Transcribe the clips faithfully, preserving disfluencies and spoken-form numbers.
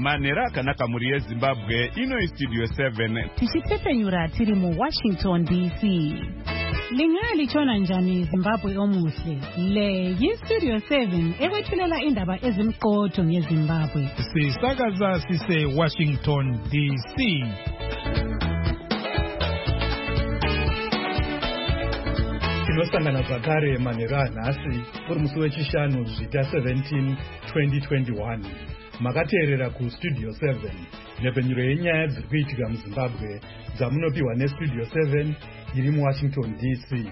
Manera kanaka muri Zimbabwe ino Studio seven. Tichitepenyura tiri mu Washington D C. Lingali chona njani Zimbabwe omuhle. Le yi Studio seven ekwethulela indaba ezimqotho ngeZimbabwe. Sisakaza sise Washington D C. Tinosangana zvakare Manera nhasi uri musi wechishanu zvita seventeen twenty twenty-one. Makateerera ku Studio seven nepenyuro yenyaya dziri kuitika muZimbabwe dzamunopiwa neStudio seven iri muWashington D C.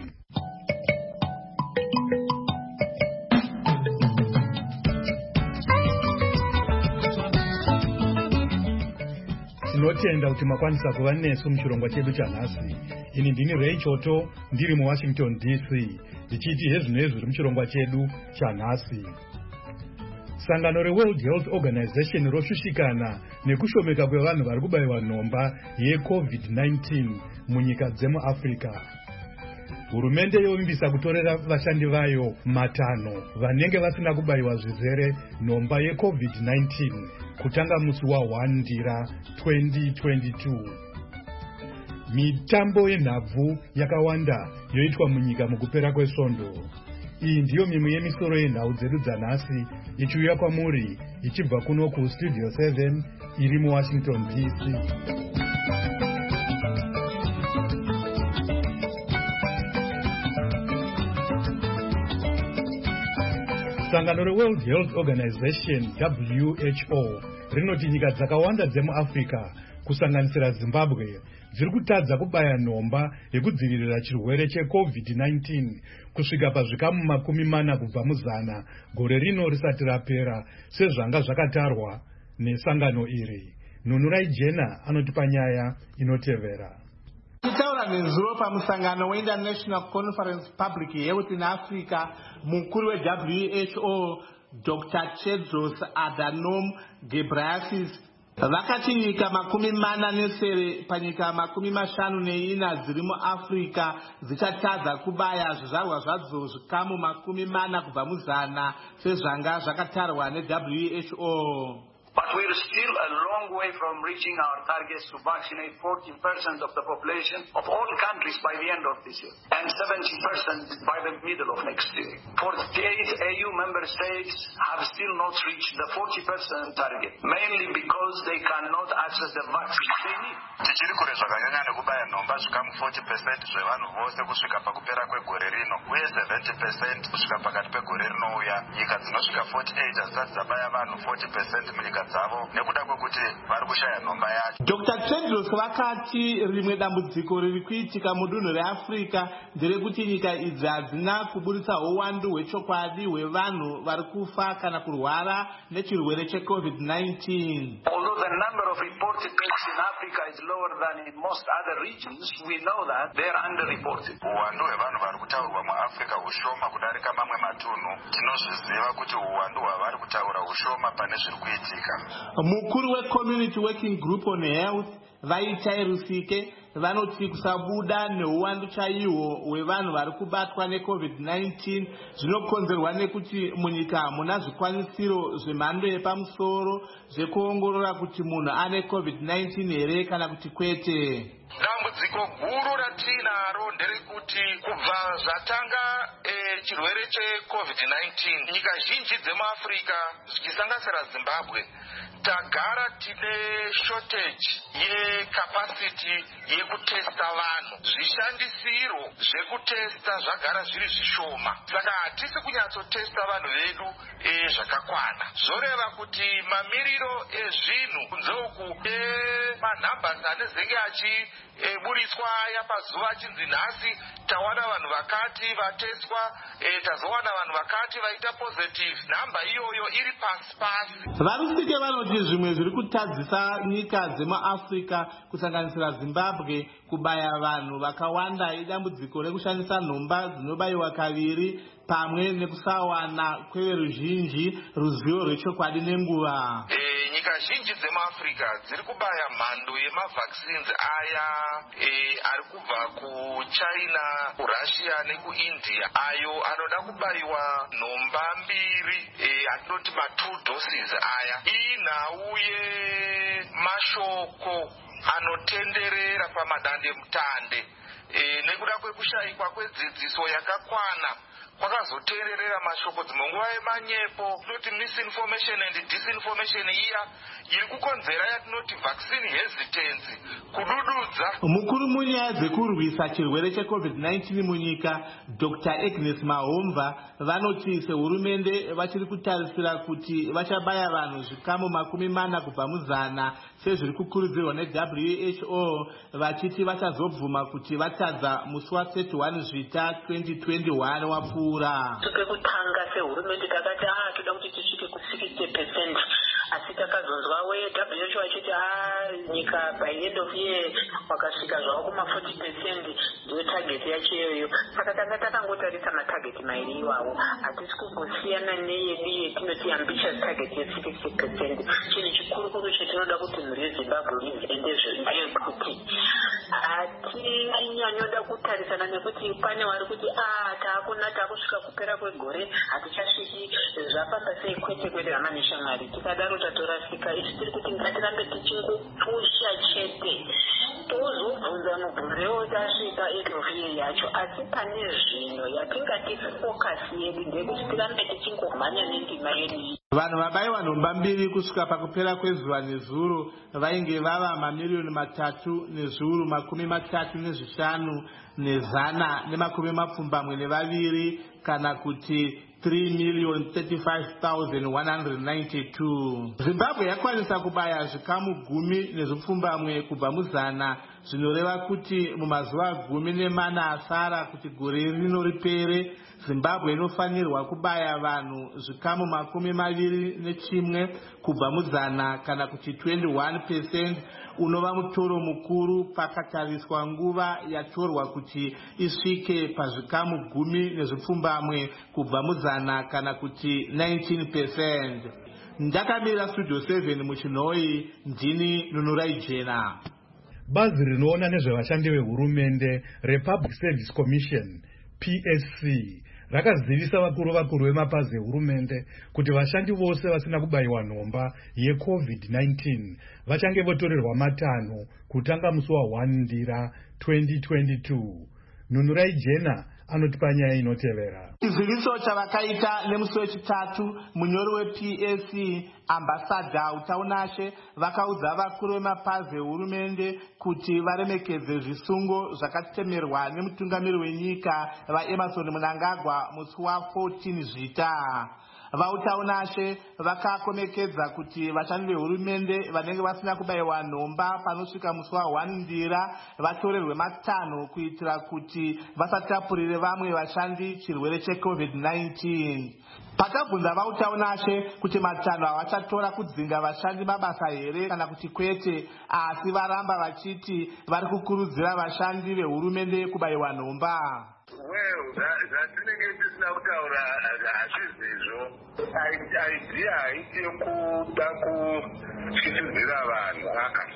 Tinotenda kuti makwanisa kuva nesu muchirongwa chedu chanhasi. Ini ndini Ray Choto ndiri muWashington D C ndichiti hezvinezvi zviri muchirongwa chedu chanhasi. Sangano reWorld Health Organization roshushikana nekushomeka kwevanhu vari kubayiwa nhomba yeCovid nineteen munyika dzemuAfrica. Hurumende yovimbisa kutorera vashandi vayo matano vanenge vasina kubayiwa zvizere nhomba yeCovid nineteen kutanga musi wa first Ndira twenty twenty-two. Mitambo yenhabvu yakawanda yoitwa munyika mukupera kwesvondo. Iyi ndiyo mimwe yemisoro yenhau dzedu dzanhasi ichiuya kwamuri ichibva kuno ku Studio seven iri muWashington D C. Sangano reWorld Health Organization W H O rinoti nyika dzakawanda dzemuAfrica kusanganisira Zimbabwe dziri kutadza kubaya nhomba yekudzivirira chirwere cheCovid nineteen kusvika pazvikamu makumi mana kubva muzana gore rino risati rapera sezvanga zvakatarwa nesangano iri. Nunurai Jena anotipa nyaya inotevera. Kutaura nezuro pamusangano weInternational Conference Public Health in Africa, mukuru we-W H O Doctor Tedros Adhanom Ghebreyesus vakati nyika makumi mana nesere panyika makumi mashanu neina dziri muAfrica dzichatadza kubaya zvizvarwa zvadzo zvikamu makumi mana kubva muzana sezvanga zvakatarwa ne-W H O. But we are still a long way from reaching our targets to vaccinate forty percent of the population of all countries by the end of this year and seventy percent by the middle of next year. forty-eight A U member states have still not reached the forty percent target, mainly because they cannot access the vaccine they need. Tichiri kure zvakanyanya nekubaya nhomba zvikamu forty percent zvevanhu vose kusvika pakupera kwegore rino uye seventy percent kusvika pakati pegore rinouya. Nyika dzinosvika forty-eight hazisati dzabaya vanhu forty percent munyika dzavo nekuda kwekuti vari kushaya nhomba yacho. Doctor Tedros vakati rimwe dambudziko riri kuitika mudunhu reAfrica nderekuti nyika idzi hadzina kuburitsa uwandu hwechokwadi hwevanhu vari kufa kana kurwara nechirwere cheCovid nineteen. Although the number of reported cases in Africa is lower than in most other regions, we know that they are underreported. Uwandu hwevanhu vari kutaurwa muAfrica hushoma kudarika mamwe matunhu. Tinozviziva kuti uwandu hwavari kutaura hushoma pane zviri kuitika. Mukuru we-Community Working Group on Health Vaitai Rusike vanoti kusabuda neuwandu chaihwo hwevanhu vari kubatwa neCovid nineteen zvinokonzerwa nekuti munyika muna zvikwanisiro zvemhando yepamusoro zvekuongorora kuti munhu ane COVID nineteen here kana kuti kwete. Dambudziko guru ratinaro nderekuti kubva zvatanga e, chirwere cheCovid nineteen nyika zhinji dzemuAfrica zvichisanganisira Zimbabwe tagara tine shortage yecapacity yekutesta vanhu. Zvishandisiro zvekutesta zvagara zviri zvishoma, saka hatisi kunyatsotesta vanhu vedu e, zvakakwana. Zvoreva kuti mamiriro ezvinhu kunze uku emanhambasi anezenge achiburitswa yapazuva achinzi nhasi tawana vanhu vakati vateswa, e, tazowana vanhu vakati vaita positive. Nhamba iyoyo iri pasi pasi. Varusike vanoti zvimwe zviri kutadzisa nyika dzemuAfrica kusanganisira Zimbabwe kubaya vanhu vakawanda idambudziko rekushandisa nhomba dzinobayiwa kaviri pamwe nekusawana kweruzhinji ruzivo rwechokwadi nenguva. E, nyika zhinji dzemaafrica dziri kubaya mhando yemavaccines aya e, ari kubva kuchina, kurussia nekuindia, ayo anoda kubayiwa nhomba mbiri e, atinoti ma-two doses aya. iyi nhau yemashoko anotenderera pamadande mutande e, nekuda kwekushayikwa kwedzidziso yakakwana kwakazoteerera mashoko dzimwe nguva yemanyepo, tinoti misinformation and disinformation iya iri kukonzera yatinoti vaccine hesitance, kudududza. Mukuru munyaya dzekurwisa chirwere checovid nineteen munyika Doctor Agnes Mahomva vanoti sehurumende vachiri kutarisira kuti vachabaya vanhu zvikamu makumi mana kubva muzana sezviri kukurudzirwa ne-W H O, vachiti vachazobvuma kuti vatadza musi wa-thirty-one zvita twenty twenty-one wapfuura. Pekutanga sehurumende takati ah toda kuti tisvike ku-sixty percent, asi takazonzwa we-W H O achiti ah nyika by end of year wakasvika zvavo kuma-forty percent ndiyo target yacho iyoyo. Saka tanga takangotarisa matarget mairi iwawo, hatisi kungosiyana neyedu yetinoti ambitious target ye-sixty percent. Chinhu chikuru chetinoda kuti mhuri yeZimbabwe iendezvo ndeyekuti hatinyanyoda kutarisana nekuti pane vari kuti ah taakuna taakusvika kupera kwegore hatichasviki zvafamba sei, kwete kwete hamani shamwari. Tikadaro tatorasika. Isu tiri kuti ngatirambe tichingopusha chete, tozobvunza mubvurewo tasvika edofiye yacho, asi pane zvino yatingati fokasi yedu ndekuti tirambe tichingomhanya nendima yedu. Vanhu vabayiwa nhomba mbiri kusvika pakupera kwezuva nezuro vainge vava mamiliyoni matatu nezviuru makumi matatu nezvishanu nezana nemakumi mapfumbamwe nevaviri, kana kuti three million thirty-five thousand one hundred ninety-two. Zimbabwe yakwanisa kubaya zvikamu gumi nezvipfumbamwe kubva muzana, zvinoreva kuti mumazuva gumi nemana asara kuti gore rino ripere, Zimbabwe inofanirwa kubaya vanhu zvikamu makumi maviri nechimwe kubva muzana, kana kuti twenty-one percent, unova mutoro mukuru pakatariswa nguva yatorwa kuti isvike pazvikamu gumi nezvipfumbamwe kubva muzana, kana kuti nineteen percent. Ndakamira Studio seven muchinhoi, ndini Nunurai Jena. Bazi rinoona nezvevashandi vehurumende rePublic Service Commission P S C rakazivisa vakuru vakuru vemapazi ehurumende kuti vashandi vose vasina kubayiwa nhomba yecovid nineteen vachange votorerwa matanho kutanga musi wa-one ndira twenty twenty-two. Nunurai Jena anotipa nyaya inotevera. Chiziviso chavakaita nemusi wechitatu, munyori we-P S C Ambassador Utaunashe vakaudza vakuru vemapazi ehurumende kuti varemekedze zvisungo zvakatemerwa nemutungamiri wenyika vaEmerson Mnangagwa musi wa-fourteen zvita. Vautaunashe vakakomekedza kuti vashandi vehurumende vanenge vasina kubayiwa nhomba panosvika musi wa-one ndira vatorerwe matanho kuitira kuti vasatapurire vamwe vashandi chirwere checovid nineteen. Pakabvunza Vautaunashe kuti matanho avachatora kudzinga vashandi mabasa here kana kuti kwete, asi varamba vachiti vari kukurudzira vashandi vehurumende kubayiwa nhomba. Well, zvatinenge tisina kutaura hazvizizvo. Idea haiti yekuda kutyisidzira vanhu.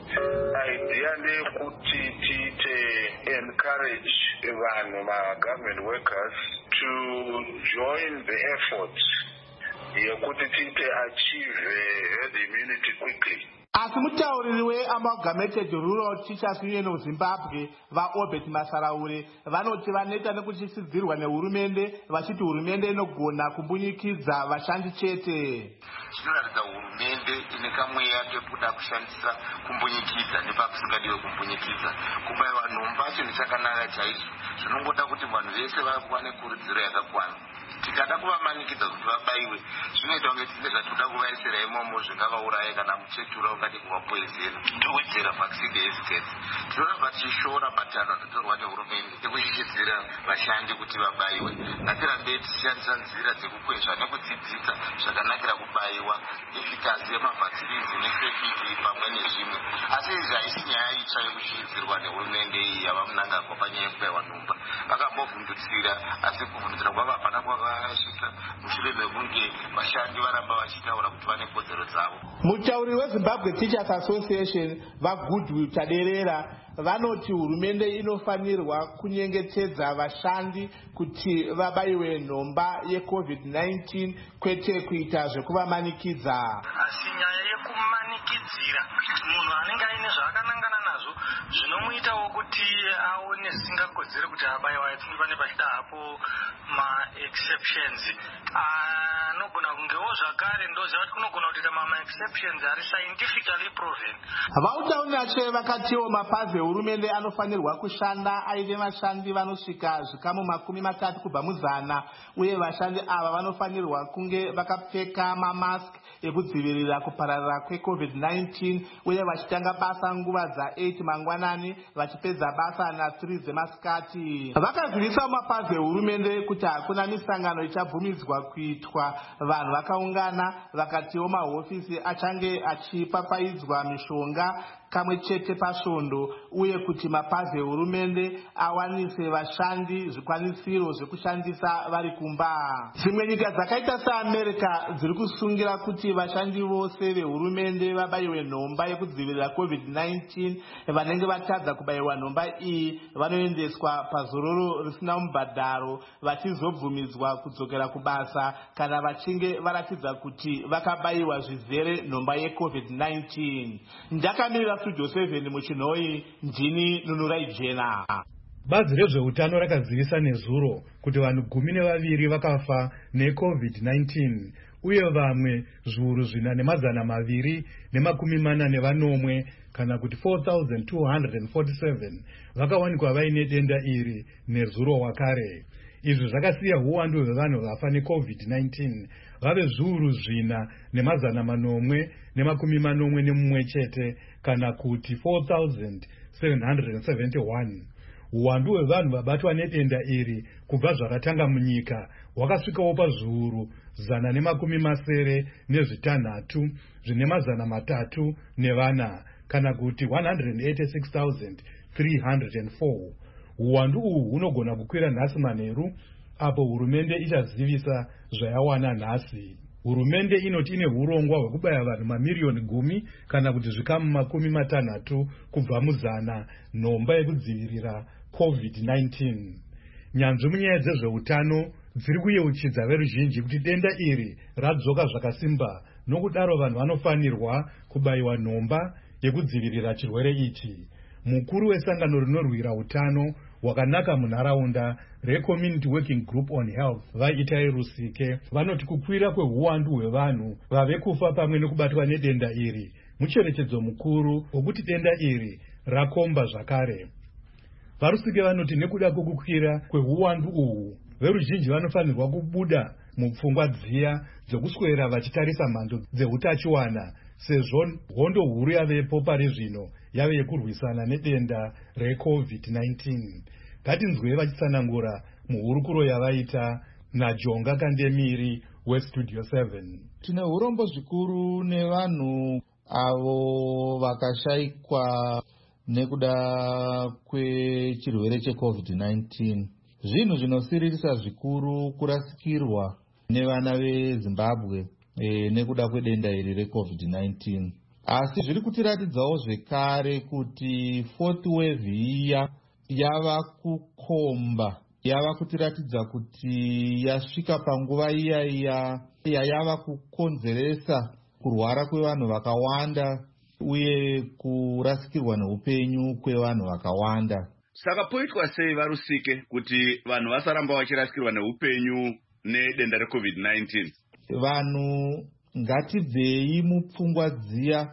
Idea ndeyekuti tiite encourage vanhu ma-government workers to join the effort yekuti tiite achieve herd immunity quickly. Asi mutauriri we-Amalgamated Rural Teachers Union of Zimbabwe vaObert Masaraure vanoti vaneta nekutyisidzirwa nehurumende, vachiti hurumende inogona kumbunyikidza vashandi chete. Zvinoratidza hurumende ine kamweya kekuda kushandisa kumbunyikidza nepakusingadiwe kumbunyikidza. Kubayiwa nhomba chinhu chakanaka chaizvo, zvinongoda kuti vanhu vese vakuva nekurudziro yakakwana. Tikada kuvamanikidza kuti vabayiwe, zvinoita kunge tine zvatoda kuvaisira imomo zvingavauraye kana muchetura ungati kuvapoizera towedzera vaccine hesitance. Tinoramba tichishora matanho anotorwa nehurumende ekushishedzera vashandi kuti vabayiwe. Ngatirambe tichishandisa nzira dzekukwezva nekudzidzisa zvakanakira kubayiwa, efficacy yemavaccines nesafety pamwe nezvimwe. Asi izvi haisi nyaya itsva yekushishedzerwa nehurumende iyi yava Mnangagwa panyaya yekubayiwa nhomba. Vakambovhundutsira, asi kuvhundutsira kwavo hapana kwava yakasvika mushure mekunge vashandi varamba vachitaura kuti vane kodzero dzavo. Mutauri weZimbabwe Teachers Association vaGoodwill Taderera vanoti hurumende inofanirwa kunyengetedza vashandi kuti vabayiwe nhomba yecovid nineteen kwete kuita zvekuvamanikidza. Asi nyaya yekumanikidzira munhu anenge aine zvaakanangana nazvo zvinomuitawo kuti aone zvisingakodzere kuti abayiwe. Tiri pane pachida hapo ma-exceptions anogona kungewo zvakare ndoziva kuti kunogona kuita ma-exceptions ari scientifically proven. Vautaunyatsve vakatiwo mapazi hurumende anofanirwa kushanda aine vashandi vanosvika zvikamu makumi matatu kubva muzana, uye vashandi ava vanofanirwa kunge vakapfeka mamask ekudzivirira kupararira kwecovid nineteen, uye vachitanga basa nguva dza8 mangwanani vachipedza basa na3 dzemasikati. Vakazivisa mapazi ehurumende kuti hakuna misangano ichabvumidzwa kuitwa vanhu vakaungana, vakatiwo mahofisi achange achipapaidzwa mishonga kamwe chete pasvondo, uye kuti mapazi ehurumende awanise vashandi zvikwanisiro zvekushandisa vari kumba. Dzimwe nyika dzakaita seAmerica dziri kusungira kuti vashandi vose vehurumende vabayiwe nhomba yekudzivirira covid nineteen. Vanenge vatadza kubayiwa nhomba iyi vanoendeswa pazororo risina mubhadharo vachizobvumidzwa kudzokera kubasa kana vachinge varatidza kuti vakabayiwa zvizere nhomba yecovid nineteen. Ndakamirira Studio seven muchinhoi, ndini Nunurai Jena. Bazi rezveutano rakazivisa nezuro kuti vanhu gumi nevaviri vakafa necovid nineteen, uye vamwe zviuru zvina nemazana maviri nemakumi mana nevanomwe kana kuti four thousand two hundred forty-seven vakawanikwa vaine denda iri nezuro wakare. Izvi zvakasiya uwandu hwevanhu vafa necovid nineteen vave zviuru zvina nemazana manomwe nemakumi manomwe nemumwe chete kana kuti four thousand seven hundred seventy-one. Uwandu hwevanhu vabatwa nedenda iri kubva zvaratanga munyika hwakasvikawo pazviuru zana nemakumi masere nezvitanhatu zvine mazana matatu nevana kana kuti one hundred eighty-six thousand three hundred four. Uwandu uhu hunogona kukwira nhasi manheru apo hurumende ichazivisa zvayawana nhasi. Hurumende inoti ine urongwa hwekubaya vanhu mamiriyoni gumi kana kuti zvikamu makumi matanhatu kubva muzana nhomba yekudzivirira covid nineteen. Nyanzvi munyaya dzezveutano dziri kuyeuchidza veruzhinji kuti denda iri radzoka zvakasimba, nokudaro vanhu vanofanirwa kubayiwa nhomba yekudzivirira chirwere ichi. Mukuru wesangano rinorwira utano hwakanaka munharaunda reCommunity Working Group on Health vaItai Rusike vanoti kukwira kweuwandu hwevanhu vave kufa pamwe nekubatwa nedenda iri mucherechedzo mukuru wekuti denda iri rakomba zvakare. Varusike vanoti nekuda kwokukwira kweuwandu uhu veruzhinji vanofanirwa kubuda mupfungwa dziya dzekuswera vachitarisa mhando dzeutachiwana, sezvo hondo huru yavepo pari zvino yave yekurwisana nedenda recovid nineteen. Ngatinzwei vachitsanangura muhurukuro yavaita naJonga Kandemiri weStudio seven. Tine urombo zvikuru nevanhu avo vakashayikwa nekuda kwechirwere checovid nineteen. Zvinhu zvinosiririsa zvikuru kurasikirwa nevana veZimbabwe e, nekuda kwedenda iri recovid nineteen. Asi zviri kutiratidzawo zvekare kuti fourth wave iya yava kukomba, yava kutiratidza kuti yasvika panguva iya iya yayava kukonzeresa kurwara kwevanhu vakawanda uye kurasikirwa neupenyu kwevanhu vakawanda. Saka poitwa sei Varusike kuti vanhu vasaramba vachirasikirwa neupenyu nedenda recovid nineteen? Vanhu ngatibvei mupfungwa dziya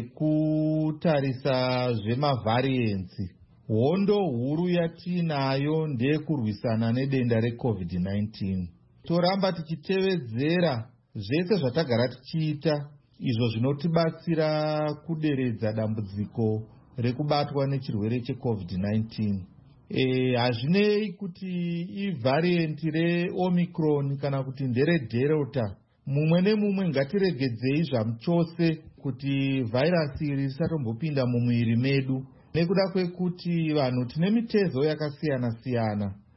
dzekutarisa zvemavhariensi. Hondo huru yatinayo ndeyekurwisana nedenda recovid nineteen. Toramba tichitevedzera zvese zvatagara tichiita, izvo zvinotibatsira kuderedza dambudziko rekubatwa nechirwere checovid nineteen. E, hazvinei kuti ivharienti reomicron kana kuti nderedelta. Mumwe nemumwe ngatiregedzei zvamuchose kuti vhairasi iri risatombopinda mumwiri medu, nekuda kwekuti vanhu tine mitezo yakasiyana siyana.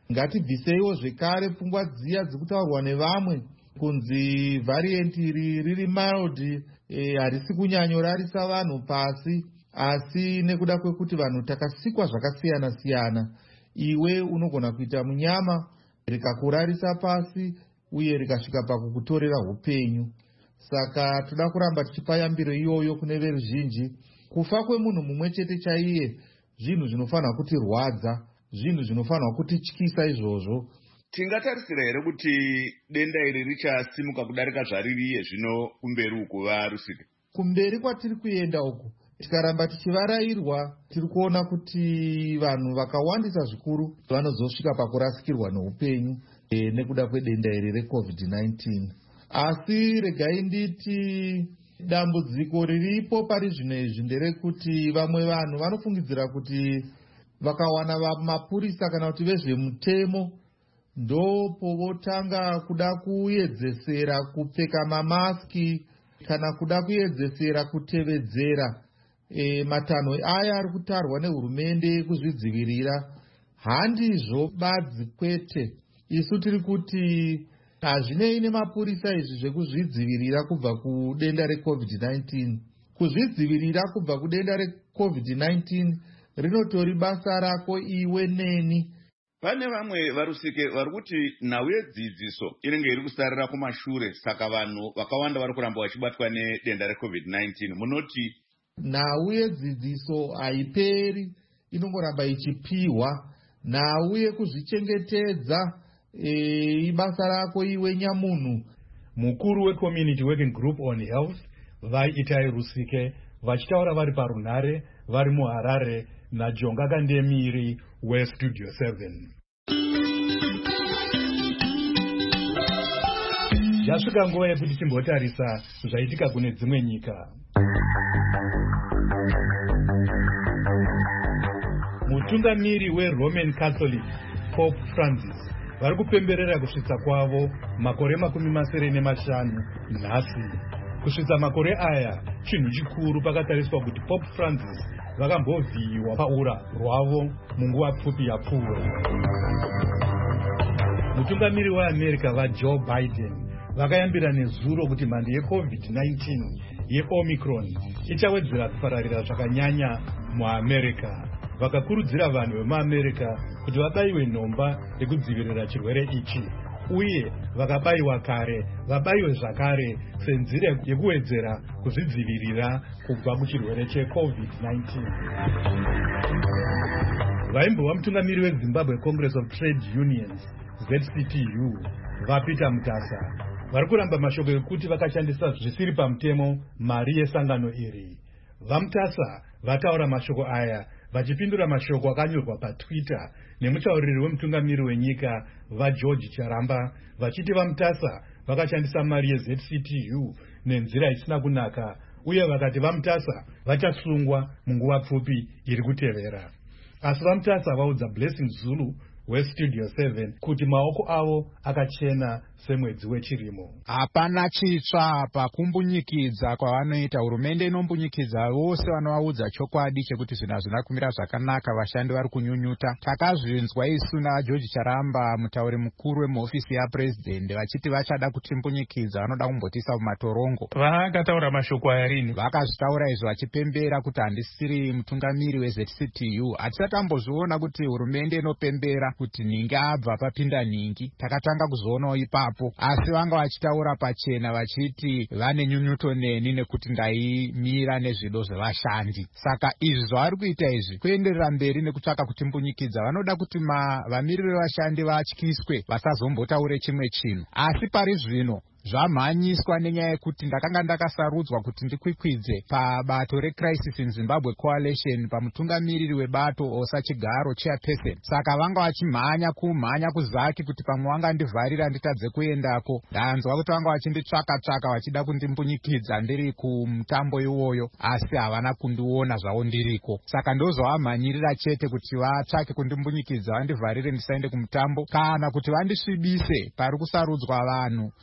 Ngatibviseiwo zvekare pfungwa dziya dzikutaurwa nevamwe kunzi variant iri riri mild, e, harisi kunyanyorarisa vanhu pasi, asi nekuda kwekuti vanhu takasikwa zvakasiyana siyana, iwe unogona kuita munyama rikakurarisa pasi uye rikasvika pakukutorera upenyu. Saka toda kuramba tichipa yambiro iyoyo kune veruzhinji. Kufa kwemunhu mumwe chete chaiye zvinhu zvinofanira kuti rwadza, zvinhu zvinofanira kuti tyisa izvozvo. Tingatarisira here kuti denda iri richasimuka kudarika zvaririye zvino kumberi uku vaRusike? Kumberi kwatiri kuenda uku, tikaramba tichivarairwa, tiri kuona kuti vanhu vakawandisa zvikuru vanozosvika pakurasikirwa neupenyu e, nekuda kwedenda iri reCovid nineteen. Asi regai nditi dambudziko riripo pari zvino izvi nderekuti vamwe vanhu vanofungidzira kuti vakawana mapurisa kana kuti vezvemutemo ndopo votanga kuda kuedzesera kupfeka mamaski kana kuda kuedzesera kutevedzera e, matanho aya ari kutarwa nehurumende kuzvidzivirira. Handizvo badzi kwete, isu tiri kuti hazvinei nemapurisa izvi zvekuzvidzivirira kubva kudenda reCovid nineteen. Kuzvidzivirira kubva kudenda reCovid nineteen rinotori basa rako iwe neni. Pane vamwe vaRusike vari kuti nhau yedzidziso inenge iri kusarira kumashure, saka vanhu vakawanda vari kuramba vachibatwa nedenda reCovid nineteen. Munoti nhau yedzidziso haiperi, inongoramba ichipiwa. Nhau yekuzvichengetedza e, ibasa rako iwe nyamunhu. Mukuru weCommunity Working Group on Health vaiitai Rusike vachitaura vari parunhare vari muHarare naJonga Kandemiri weStudio seven. Yasvika nguva yekuti timbotarisa zvaitika kune dzimwe nyika. Mutungamiri weRoman Catholic Pope Francis vari kupemberera kusvitsa kwavo makore makumi masere nemashanu nhasi. Kusvitsa makore aya chinhu chikuru pakatariswa kuti Pope Francis vakambovhiyiwa paura rwavo munguva pfupi yapfuura. Mutungamiri weAmerica vaJoe Biden vakayambira nezuro kuti mhando yeCovid nineteen yeOmicron ichawedzera kupararira zvakanyanya muAmerica. Vakakurudzira vanhu vemuAmerica kuti vabayiwe nhomba yekudzivirira chirwere ichi, uye vakabayiwa kare vabayiwe zvakare senzira yekuwedzera kuzvidzivirira kubva kuchirwere cheCovid nineteen. Vaimbova mutungamiri weZimbabwe Congress of Trade Unions Z C T U vaPeter Mutasa vari kuramba mashoko ekuti vakashandisa zvisiri pamutemo mari yesangano iri. VaMutasa vataura mashoko aya vachipindura mashoko akanyorwa paTwitter nemutauriri wemutungamiri wenyika vaGeorge Charamba vachiti vaMutasa vakashandisa mari yeZ C T U nenzira isina kunaka, uye vakati vaMutasa vachasungwa munguva pfupi iri kutevera. Asi vaMutasa vaudza Blessing Zulu weStudio seven kuti maoko avo akachena semwedzi wechirimo. Hapana chitsva pakumbunyikidza kwavanoita. Hurumende inombunyikidzwa vose vanovaudza chokwadi chekuti zvinhu hazvina kumira zvakanaka, vashandi vari kunyunyuta. Takazvinzwa isu naGeorge Charamba, mutauri mukuru wemuhofisi yaPresident, vachiti vachada kutimbunyikidza, vanoda kumbotiisa mumatorongo. Vakataura mashoko aya rini? Vakazvitaura izvo vachipembera kuti handisiri mutungamiri weZ C T U. Hatisati tambozviona kuti hurumende inopembera kuti nhingi abva papinda nhingi. Takatanga kuzoonawo ipapo, asi vanga vachitaura pachena vachiti vane nyunyuto neni nekuti ndaimira nezvido zvevashandi. Saka izvi zvavari kuita izvi kuenderera mberi nekutsvaka kutimbunyikidza. Vanoda kuti vamiriri vevashandi vatyiswe vasazombotaure chimwe chinhu. Asi pari zvino zvamhanyiswa nenyaya yekuti ndakanga ndakasarudzwa kuti ndikwikwidze pabato reCrisis in Zimbabwe Coalition pamutungamiriri webato Osa Chigaro chairperson. Saka vanga vachimhanya kumhanya kuzaki kuti pamwe vanga ndivharira nditadze kuendako. Ndanzwa kuti vanga vachinditsvaka tsvaka vachida kundimbunyikidza ndiri kumutambo iwoyo, asi havana kundiona zvavo ndiriko. Saka ndozvavamhanyirira chete kuti vatsvake kundimbunyikidza vandivharire ndisaende kumutambo, kana kuti vandisvibise pari kusarudzwa vanhu ndinge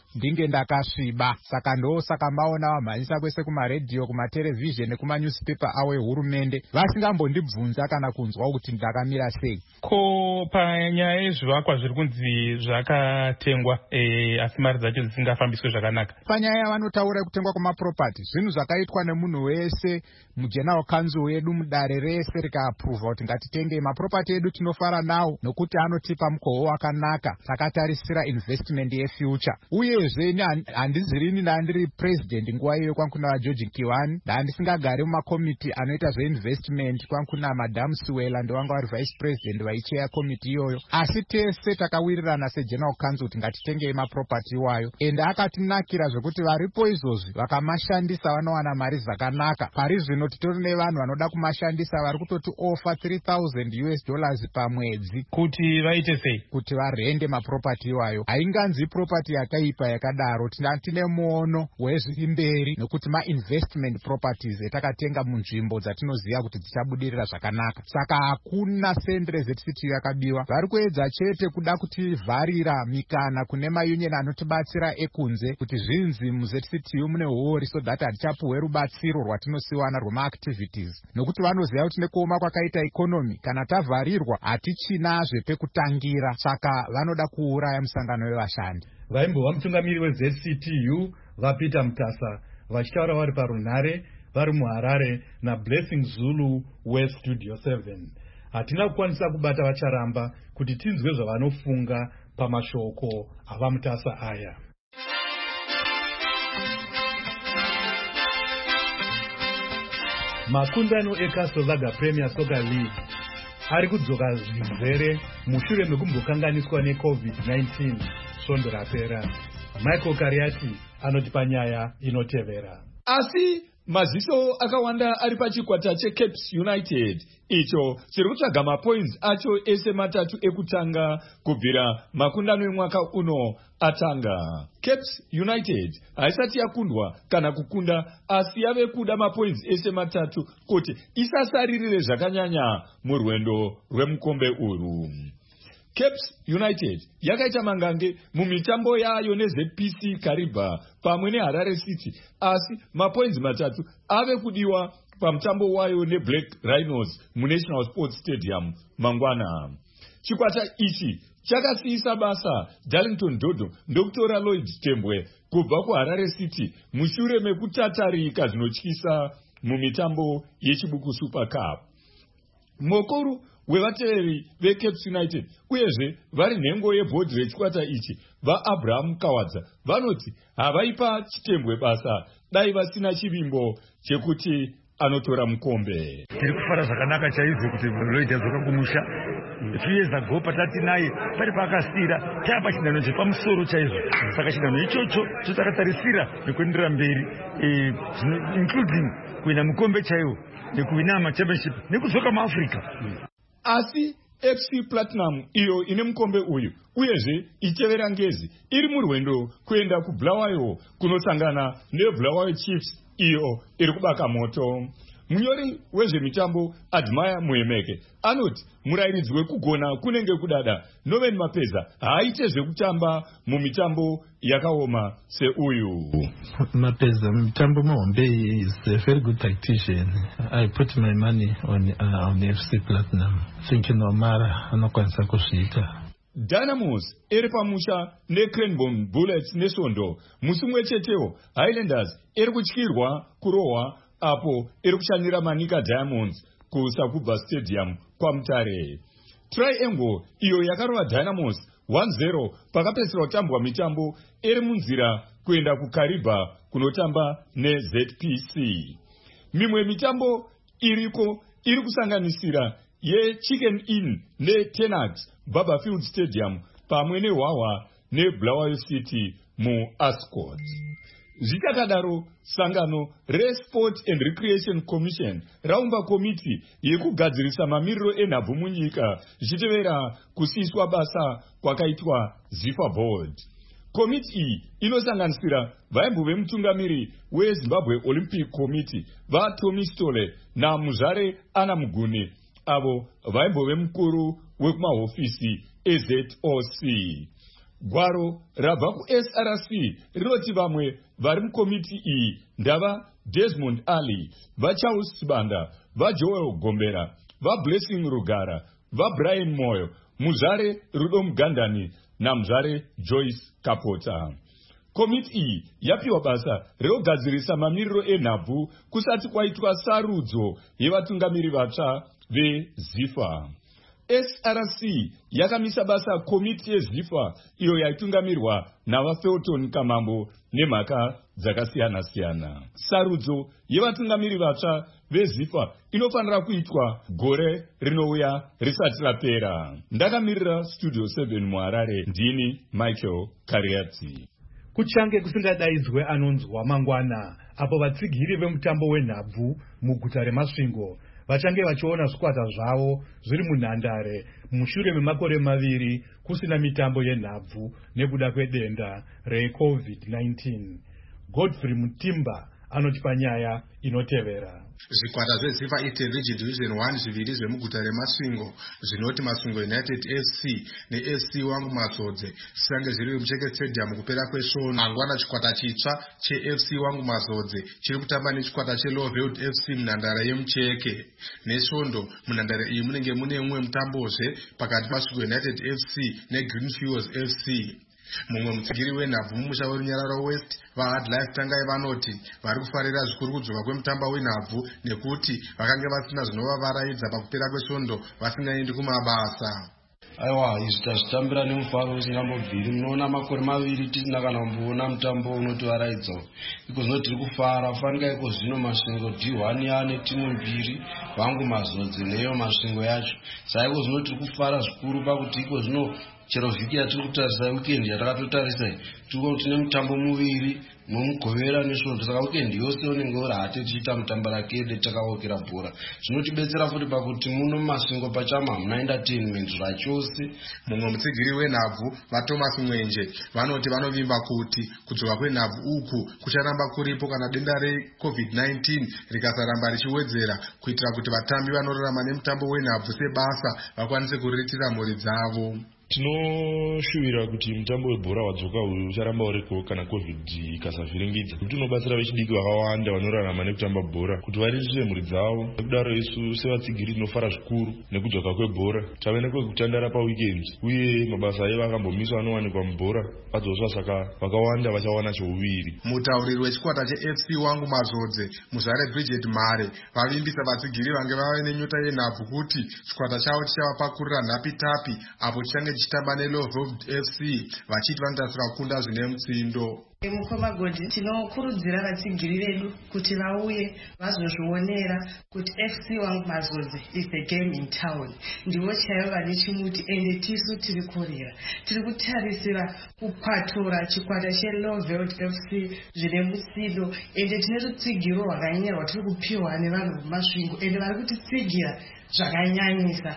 ndakasviba. Saka ndo saka maona vamhanyisa kwese kumaredhiyo, kumatelevision nekumanyusipepa awo ehurumende vasingambondibvunza kana kunzwa kuti ndakamira sei. Ko panyaya yezvivakwa zviri kunzi zvakatengwa e, asi mari dzacho dzisingafambiswe zvakanaka, panyaya vanotaura kutengwa kwemapropati zvinhu zvakaitwa nemunhu wese mugeneral council wedu mudare rese rikaapruva kuti ngatitenge mapropati edu, tinofara nawo nokuti anotipa mukoho wakanaka, takatarisira investment yefuture. Uyezve handizirini ndandiri president nguva iyoyo kwankuna George Kiwani, ndandisingagari mumakomiti anoita zveinvestment kwankuna Madam Suwela ndovanga vari vice president vaicheya komiti iyoyo, asi tese takawirirana segeneral council kuti ngatitengei mapropati iwayo, ende akatinakira zvekuti varipo izvozvi vakamashandisa vanowana mari zvakanaka. Pari zvino titori nevanhu vanoda kumashandisa vari kutoti offer three thousand US dollars pamwedzi kuti vaite sei, kuti varende mapropati iwayo. Hainganzi propati yakaipa yakadaro, tine muono wezviri mberi nokuti ma-investment properties etakatenga munzvimbo dzatinoziva kuti dzichabudirira zvakanaka. Saka hakuna sende reZ C T U yakabiwa, vari kuedza chete kuda kutivharira mikana kune maunion anotibatsira ekunze kuti zvinzi muZ C T U mune hori, so that hatichapuhwe rubatsiro rwatinosiwana rwema-activities, nokuti vanoziva kuti nekuoma kwakaita ikonomi kana tavharirwa hatichinazve pekutangira, saka vanoda kuuraya musangano wevashandi. Vaimbova mutungamiri weZ C T U vaPeter Mutasa vachitaura vari parunhare vari muHarare naBlessing Zulu weStudio seven. Hatina kukwanisa kubata vacharamba kuti tinzwe zvavanofunga pamashoko avaMutasa aya. Makundano eCastle Lager Premier Soccer League ari kudzoka zvizere mushure mekumbokanganiswa neCovid nineteen svondo rapera. Michael Kariati anoti panyaya inotevera. Asi maziso akawanda ari pachikwata cheCapes United icho chiri kutsvaga mapoints acho ese matatu ekutanga kubvira makundano emwaka uno atanga. Capes United haisati yakundwa kana kukunda, asi yave kuda mapoints ese matatu kuti isasaririre zvakanyanya murwendo rwemukombe uru. Capes United yakaita mangange mumitambo yayo neZ P C Kariba pamwe neHarare City, asi mapoints matatu ave kudiwa pamutambo wayo neBlack Rhinos muNational Sports Stadium mangwana. Chikwata ichi chakasiisa basa Darlington Dodo ndokutora Lloyd Tembwe kubva kuHarare City mushure mekutatarika zvinotyisa mumitambo yechibuku Super Cup. Mokuru wevateveri veCapes United uyezve vari nhengo yebhodhi rechikwata ichi vaAbraham Kawadza vanoti havaipa Chitembwe basa dai vasina chivimbo chekuti anotora mukombe. Tiri kufara zvakanaka chaizvo kuti Lloyd adzoka kumusha. Two years ago patati naye pari pakasira tapa chindanho chepamusoro chaizvo, saka chindanho ichocho chotakatarisira nekuendera mberi, including kuina mukombe chaiwo nekuwina machampionship nekudzoka muAfrica. Asi F C Platinum iyo ine mukombe uyu uyezve ichevera ngezi iri murwendo kuenda kuBulawayo kunosangana neBulawayo Chiefs iyo iri kubaka moto. Munyori wezvemitambo Admire Muhemeke anoti murairidzi wekugona kunenge kudada Noven Mapeza haaite zvekutamba mumitambo yakaoma seuyu. Mapeza mitambo mahombe is a very good tactician. I put my money on uh, on F C Platinum thinking Omara anokwanisa kusvika. Dynamos iri pamusha neCranbourne Bullets nesvondo. Musi mumwe chetewo Highlanders iri kutyirwa kurohwa apo iri kushanyira Manika Diamonds kuSakubva Stadium kwaMutare. Triangle iyo yakarova Dynamos one zero pakapedzisira kutambwa mitambo iri munzira kuenda kuKariba kunotamba neZ P C. Mimwe mitambo iriko iri kusanganisira yeChicken Inn neTenax Barberfield Stadium pamwe neHwaHwa neBulawayo City muAscot. Zvichakadaro sangano reSport and Recreation Commission raumba komiti yekugadzirisa mamiriro enhabvu munyika zvichitevera kusiswa basa kwakaitwa Zifa Board. Komiti iyi inosanganisira vaimbo vemutungamiri weZimbabwe Olympic Committee vaTommy Stole naMuzvare Ana Mugune, avo vaimbo vemukuru wekumahofisi eZ O C. Gwaro rabva ku-S R C rinoti vamwe vari mukomiti iyi ndava Desmond Ali, vaCharles Sibanda, vaJoel Gombera, vaBlessing Rugara, vaBrian Moyo, muzare Rudo Mugandani namuzare Joyce Kapota. Komiti iyi yapiwa basa reogadzirisa mamiriro enhabvu kusati kwaitwa sarudzo yevatungamiri vatsva veZIFA. S R C yakamisa basa komiti yeZIFA iyo yaitungamirwa navaFelton Kamambo nemhaka dzakasiyana siyana. Sarudzo yevatungamiri vatsva veZIFA inofanira kuitwa gore rinouya risati rapera. Ndakamirira Studio seven muHarare, ndini Michael Kariati. Kuchange kusingadaidzwe anonzwa mangwana apo vatsigiri vemutambo wenhabvu muguta reMasvingo vachange vachiona zvikwata zvavo zviri munhandare mushure memakore maviri kusina mitambo yenhabvu nekuda kwedenda reCovid nineteen. Godfrey Mutimba anotipa nyaya inotevera. Zvikwata zveZIFA Eastern Region Division one zviviri zvemuguta reMasvingo zvinoti Masvingo United F C neF C Wangu Mazodze zvisange zviri muCheke Stadium kupera kwesvondo. Mangwana chikwata chitsva cheF C Wangu Mazodze chiri kutamba nechikwata cheLowveld F C munhandare yemuCheke. Nesvondo munhandare iyi munenge mune mumwe mutambozve pakati paMasvingo United F C neGreenfields F C. Mumwe mutsigiri wenhabvu mumusha weRunyararo West vaHard Life Tangai vanoti vari kufarira zvikuru kudzoka kwemutambo wenhabvu nekuti vakange vasina zvinovavaraidza pakupera kwesvondo vasingaendi kumabasa. Aiwa, izvi tazvitambira nemufaro usingambobviri. Munoona makore maviri tisina kana kumboona mutambo unotivaraidza. Iko zvino tiri kufara fanika iko zvino Masvingo D one yane timu mbiri Wangu Mazodze neyo Masvingo yacho. Saka iko zvino tiri kufara zvikuru pakuti iko zvino chero vhiki yatiri kutarisa weekend yatakatotarisa tine mutambo muviri nomugovera nesvondo. Saka weekend yose unenge uri hate tichiita mutambo rakede takawokera bhora. Zvinotibetsera futi pakuti muno Masvingo pachama hamuna entertainment zvachose. Mumwe mutsigiri wenhabvu vaThomas Mwenje vanoti vanovimba kuti kudzoka kwenhabvu uku kucharamba kuripo kana denda reCovid nineteen rikasaramba richiwedzera kuitira kuti vatambi vanorarama nemutambo wenhabvu sebasa vakwanise kuriritira mhuri dzavo. Tinoshuvira kuti mutambo webhora wadzoka uyu ucharamba uriko kana covid ikasavhiringidza, kuti unobatsira vechidiki vakawanda vanorarama nekutamba bhora kuti variritire mhuri dzavo. Nekudaro isu sevatsigiri tinofara zvikuru nekudzoka kwebhora. Tave nekwekutandara paweekend uye mabasa aiva akambomiswa anowanikwa mubhora adzoswa, saka vakawanda vachawana cheuviri. Mutauriri wechikwata cheF C Wangu Mazodze Muzare Bridget Mare vavimbisa vatsigiri vange vave nenyota yenhabvu kuti chikwata chavo chichavapakurira nhapi tapi apo chichange chitamba neLowveld F C vachiti vanotarisira kukunda zvine mutsindo. Mukoma Godi, tinokurudzira vatsigiri vedu kuti vauye vazozvionera kuti F C Wangu Mazodze is the game in town. Ndivo chaivo vane chimuti ende tisu tiri kurira. Tiri kutarisira kupatura chikwata cheLowveld F C zvine mutsindo ende tine rutsigiro rwakanyanya rwatiri kupiwa nevanhu veMasvingo ende vari kutitsigira zvakanyanyisa.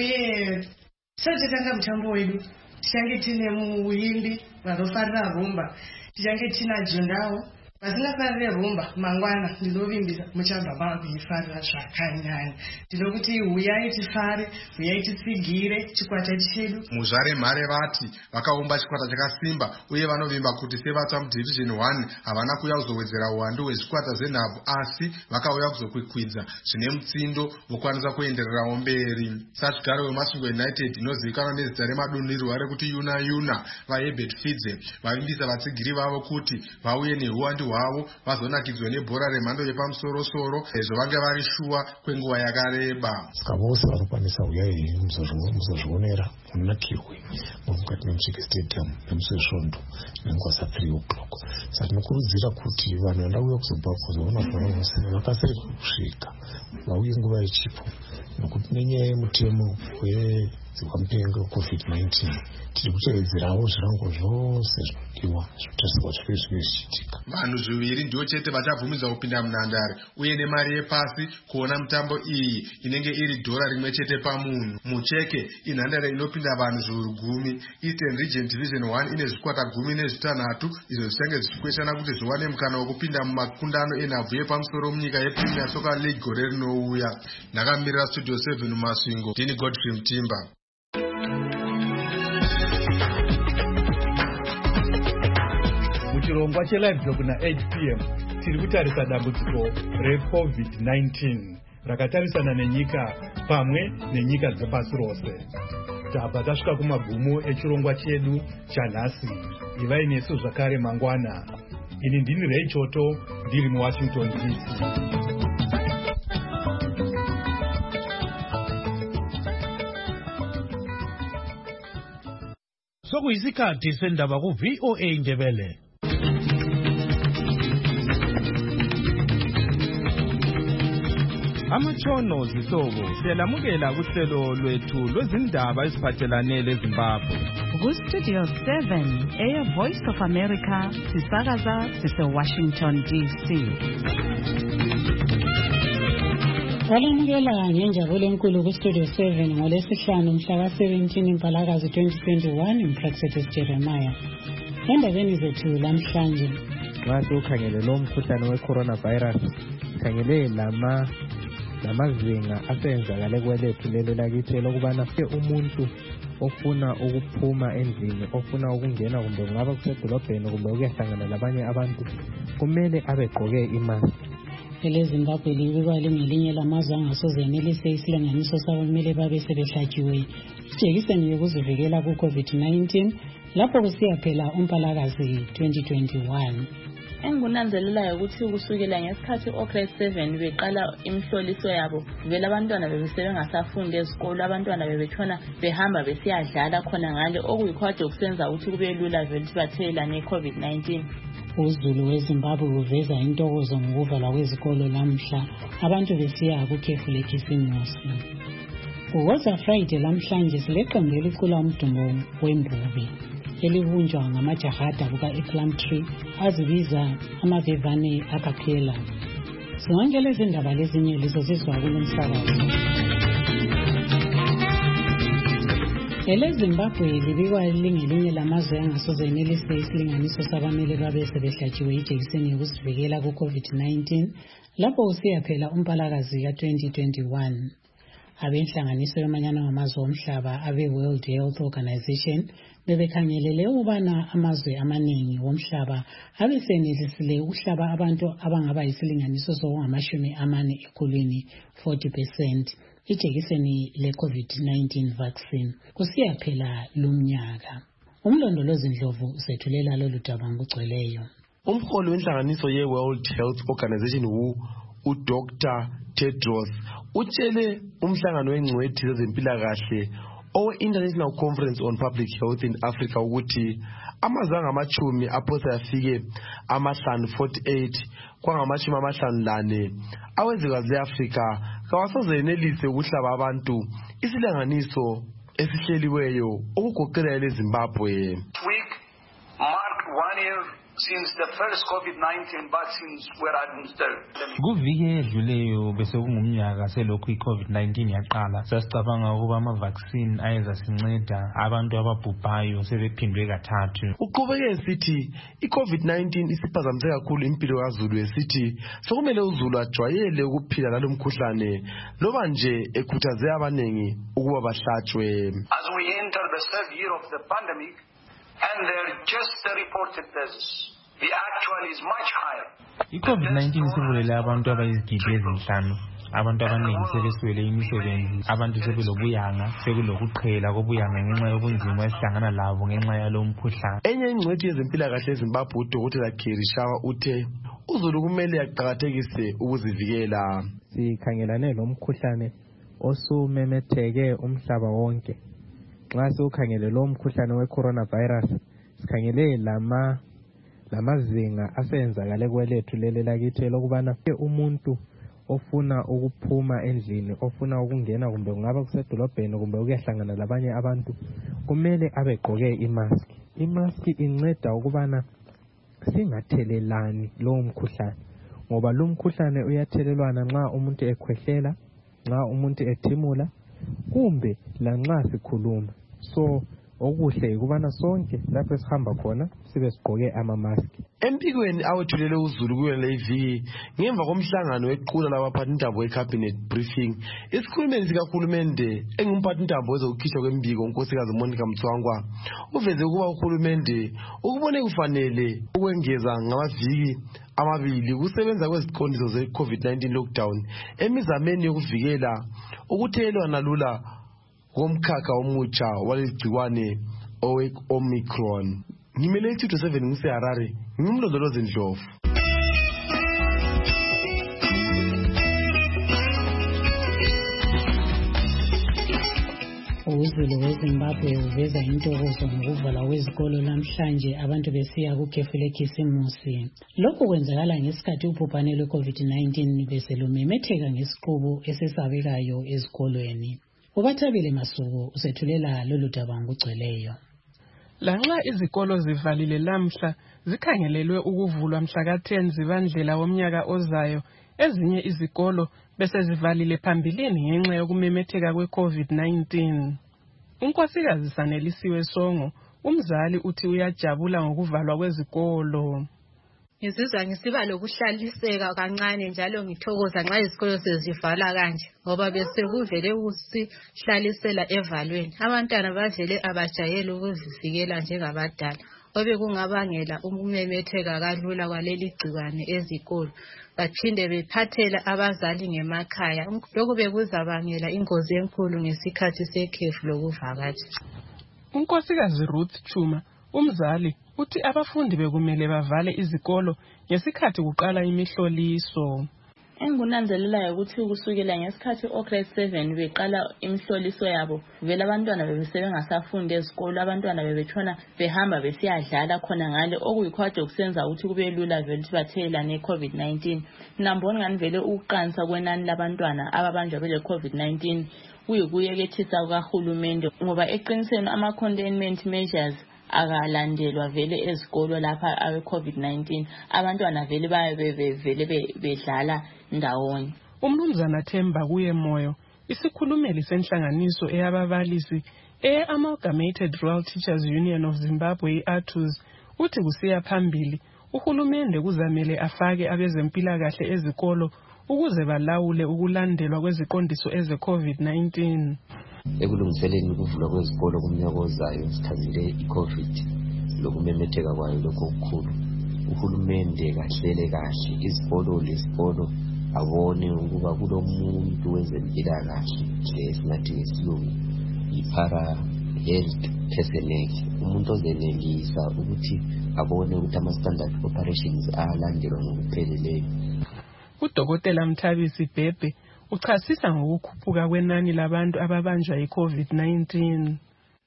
Uye sati tanga mutambo wedu tichange tine muimbi vanofarira rumba, tichange tina Jundawo vasingafarire rumba mangwana. Ndinovimbisa muchabva mavakuifarira zvakanyanya. Ndinokuti huyai tifare, huyai titsigire chikwata chedu. Muzvare Mhare vati vakaumba chikwata chakasimba uye vanovimba kuti sevatsva muDivision one havana kuuya kuzowedzera uwandu hwezvikwata zvenhabvu asi vakauya kuzokwikwidza zvine mutsindo vokwanisa kuendererawo mberi. Satsvigaro weMasvingo United inozivikanwa nezita remadonhirwa rekuti Yuna Yuna vaHerbert Fidze vavimbisa vatsigiri vavo kuti vauye neuwandu hwavo vazonakidzwe nebhora remhando yepamusoro-soro sezvo vange vari shuwa kwenguva yakareba. Saka vose vanokwanisa uyai muzozvionera munakirwe mukati memuCheke Stadium nemusi wesvondo nenguva sa-three o'clock. Saka tinokurudzira kuti vanhu vanoda kuuya kuzobva kuzoona bhora vose vakasiri kusvika vauye nguva ichipo, nokuti nenyaya yemutemo wedzihwamupengo COVID nineteen tiri kutevedzerawo zvirango zvose zvinodiwa zvinotarisirwa zvinge zvinge zvichiitika. Vanhu zviviri ndivo chete vachabvumidzwa kupinda munhandare uye nemari yepasi kuona mutambo iyi inenge iri dhora rimwe chete pamunhu. Mucheke inhandare inopinda vanhu zviuru gumi. Eastern Region Division one ine zvikwata gumi nezvitanhatu izvo zvichange zvichikweshana kuti zviwane mukana wekupinda mumakundano enhabvu yepamusoro munyika yePremier Soccer League gore rinouya. Ndakamirira Studio seven muMasvingo, ndini Godfrey Mutimba. muchirongwa chelive blog na-eight p m tiri kutarisa dambudziko recovid nineteen rakatarisana nenyika pamwe nenyika dzepasi rose. Tabva tasvika kumagumo echirongwa chedu chanhasi. Ivai nesu zvakare mangwana. Ini ndini Ray Choto ndiri muWashington D C. Sokuyisikhathi sendaba ku-V O A Ndebele. Amatshono zihlobo siyalamukela kuhlelo lwethu lwezindaba eziphathelane leZimbabwe. Ku-Studio seven, Air Voice of America, sisakaza sise-Washington D C. Walamukela ngenjabulo enkulu ku-Studio seven ngolesihlanu mhla ka-seventeen Impalakazi twenty twenty-one uMplaxetus Jeremiah. Endabeni zethu lamhlanje. Nxa siwukhangele lo mkhuhlane we-coronavirus, khangele lama lamazinga asenzakale kwelethu lelo lakithi lokubana umuntu ofuna ukuphuma endlini, ofuna ukungena kumbe kungaba kusedolobheni kumbe ukuyahlangana labanye abantu, kumele abegqoke imask. EleZimbabwe libikwa lingelinye lamazwe angasoze enelise isilinganiso sabo kumele babe sebehlatshiwe ijekiseni yokuzivikela ku-COVID nineteen lapho kusiya phela uMpalakazi twenty twenty-one. Engunanzelelayo ukuthi kusukela ngesikhathi o-grade seven beqala imihloliso yabo vele abantwana bebesebengasafundi ezikolo, abantwana bebetshona behamba besiyadlala khona ngale okuyikho kade kusenza ukuthi kube lula vele ukuthi bathelelane i-COVID nineteen. Uzulu weZimbabwe uveza intokozo ngokuvalwa kwezikolo lamhla abantu besiya kukhefu lekhisimusi. Uwoza Friday lamhlanje sileqembu elicula umdumo wembubi elibunjwa ngamajahada kuka-Eplum Tree azibiza amavevane akaphela. Singangele izindaba lezinye lizo zizwa kulo msakazo. EleZimbabwe libikwa lingelinye lamazwe angasoze enelise isilinganiso sabamele babe sebehlatshiwe ijekiseni yokuzivikela ku-COVID nineteen lapho kusiya phela uMpalakazi ka twenty twenty-one. Abenhlanganiso yomanyano ngamazwe omhlaba abe-World Health Organization bebekhangelele ukubana amazwe amaningi womhlaba abesenelisile ukuhlaba abantu abangaba yisilinganiso sokungamashumi amane ekhulwini forty percent ijekiseni le-COVID nineteen vaccine kusiya phela lumnyaka. Umlondolozi Ndlovu usethulela lolu daba ngokugcweleyo. Umholi wenhlanganiso ye-World Health Organization W uDoctor Tedros utshele umhlangano wengcwethi zezempilakahle owe-International Conference on Public Health in Africa ukuthi amazwe angamachumi aphosa yafike amahlanu forty-eight kwangamashumi amahlanu lane awezwekazi le-Afrika kawasoze yenelise ukuhlaba abantu isilinganiso esihleliweyo okugoqela eleZimbabwe. Week marked one year since the first COVID nineteen vaccines were administered. Kuviki edluleyo bese kungumnyaka selokhu i-COVID nineteen yaqala. Sasicabanga ukuba ama-vaccine ayeza sinceda abantu ababhubhayo sebephindwe kathathu. Uqhubeke esithi i-COVID nineteen isiphazamise kakhulu impilo kaZulu esithi sokumele uZulu ajwayele ukuphila nalo mkhuhlane loba nje ekhuthaze abanengi ukuba bahlatshwe. As we enter the third year of the pandemic, and they're just the reported deaths, the actual is much higher. I-COVID nineteen sibulele abantu abayizigidi ezinhlanu. Abantu abaningi sebeswele imisebenzi, abantu sebelobuyanga, sekulokuqhela kobuyanga ngenxa yobunzima esihlangana labo ngenxa yalo mkhuhlane. Enye ingcwethi yezempilakahle eZimbabwe uDokotela Kerry Shawa uthe uZulu kumele aqhakathekise ukuzivikela. Sikhangelane lo mkhuhlane osumemetheke umhlaba wonke. Nxa siwukhangele lo mkhuhlane we-coronavirus, sikhangele lama lamazinga asenzakale kwelethu leli lakithi lokubana umuntu ofuna ukuphuma endlini, ofuna ukungena kumbe kungaba kusedolobheni kumbe ukuyahlangana labanye abantu, kumele abegqoke imask. Imask inceda ukubana singathelelani lo mkhuhlane, ngoba lo mkhuhlane uyathelelwana nxa umuntu ekhwehlela, nxa umuntu ethimula, kumbe lanxa sikhuluma. So okuhle ukubana sonke lapho esihamba khona sibe sigqoke ama-mask. Empikweni awethulele uZulu kuyo le viki ngemva komhlangano wequla labaphathintambo we-cabinet briefing, isikhulumeli sikahulumende engumphathintambo wezokukhishwa kwembiko unkosikazi Monica Mthwangwa uveze ukuba uhulumende ukubone kufanele ukwengeza ngamaviki amabili kusebenza kweziqondiso ze-COVID nineteen lockdown emizameni yokuvikela ukuthelelwana lula komkhakha omutsha walegciwane owe-Omicron. Ngimele isitho seven ngise-Harare, ngimlondolozi Ndlovu. UZulu weZimbabwe uveza intokozo ngokuvalwa kwezikolo namhlanje abantu besiya kukhefu lekhisimusi. Lokhu kwenzakala ngesikhathi ubhubhane lwe-COVID nineteen beselumemetheka ngesiqubu esesabekayo ezikolweni. Ubathabile Masuku usethulela lolu daba ngokugcweleyo. Lanxa izikolo zivalile lamhla zikhangelelwe ukuvulwa mhla ka ten Zibandlela womnyaka ozayo, ezinye izikolo bese zivalile phambilini ngenxa yokumemetheka kwe-COVID nineteen. Unkosikazi Sanelisiwe Songo, umzali uthi uyajabula ngokuvalwa kwezikolo. Ngizizwa ngisiba lokuhlaliseka kancane njalo ngithokoza nxa izikolo sezivala kanje ngoba bese kuvele ukusihlalisela evalweni. Abantwana bavele abajayele ukuzivikela njengabadala obe kungabangela ukumemetheka kalula kwaleli gciwane ezikolo, baphinde bephathela abazali ngemakhaya. Lokhu bekuzabangela ingozi enkulu ngesikhathi sekhefu lokuvakatsha. Unkosikazi Ruth Chuma, umzali, uthi abafundi bekumele bavale izikolo ngesikhathi kuqala imihloliso. Engunanzelelayo ukuthi kusukela ngesikhathi o-grade seven beqala imihloliso yabo, vele abantwana bebesebengasafundi ezikolo, abantwana bebetshona behamba besiyadlala khona ngale, okuyikho kade kusenza ukuthi kube lula vele ukuthi bathelelane ne-COVID nineteen. Namboni ngani vele ukuqansa kwenani labantwana ababanjwa bele COVID nineteen kuyikuyekethisa kukahulumende ngoba eqiniseni ama-containment measures akalandelwa vele ezikolo lapha awe-COVID nineteen. Abantwana vele baye vele bedlala ndawonye. Umnumzana Themba kuye Moyo, isikhulumeli senhlanganiso eyababalisi e-Amalgamated Rural Teachers Union of Zimbabwe, A T U Z, uthi kusiya phambili uhulumende kuzamele afake abezempilakahle ezikolo ukuze balawule ukulandelwa kweziqondiso eze-COVID nineteen. Ekulungiseleni ukuvulwa kwezikolo kumnyaka ozayo sikhangele i-COVID lokumemetheka kwayo lokho okukhulu. Uhulumende kahlele kahle izikolo lesikolo abone ukuba kulomuntu wezempilakahle esingathi ngesilungu i-para health personnel, umuntu ozenelisa ukuthi abone ukuthi ama-standard operations ayalandelwa ngokupheleleyo. Udokotela Mthabisi Bhebhe uchasisa ngokukhuphuka kwenani labantu ababanjwa yi-COVID nineteen.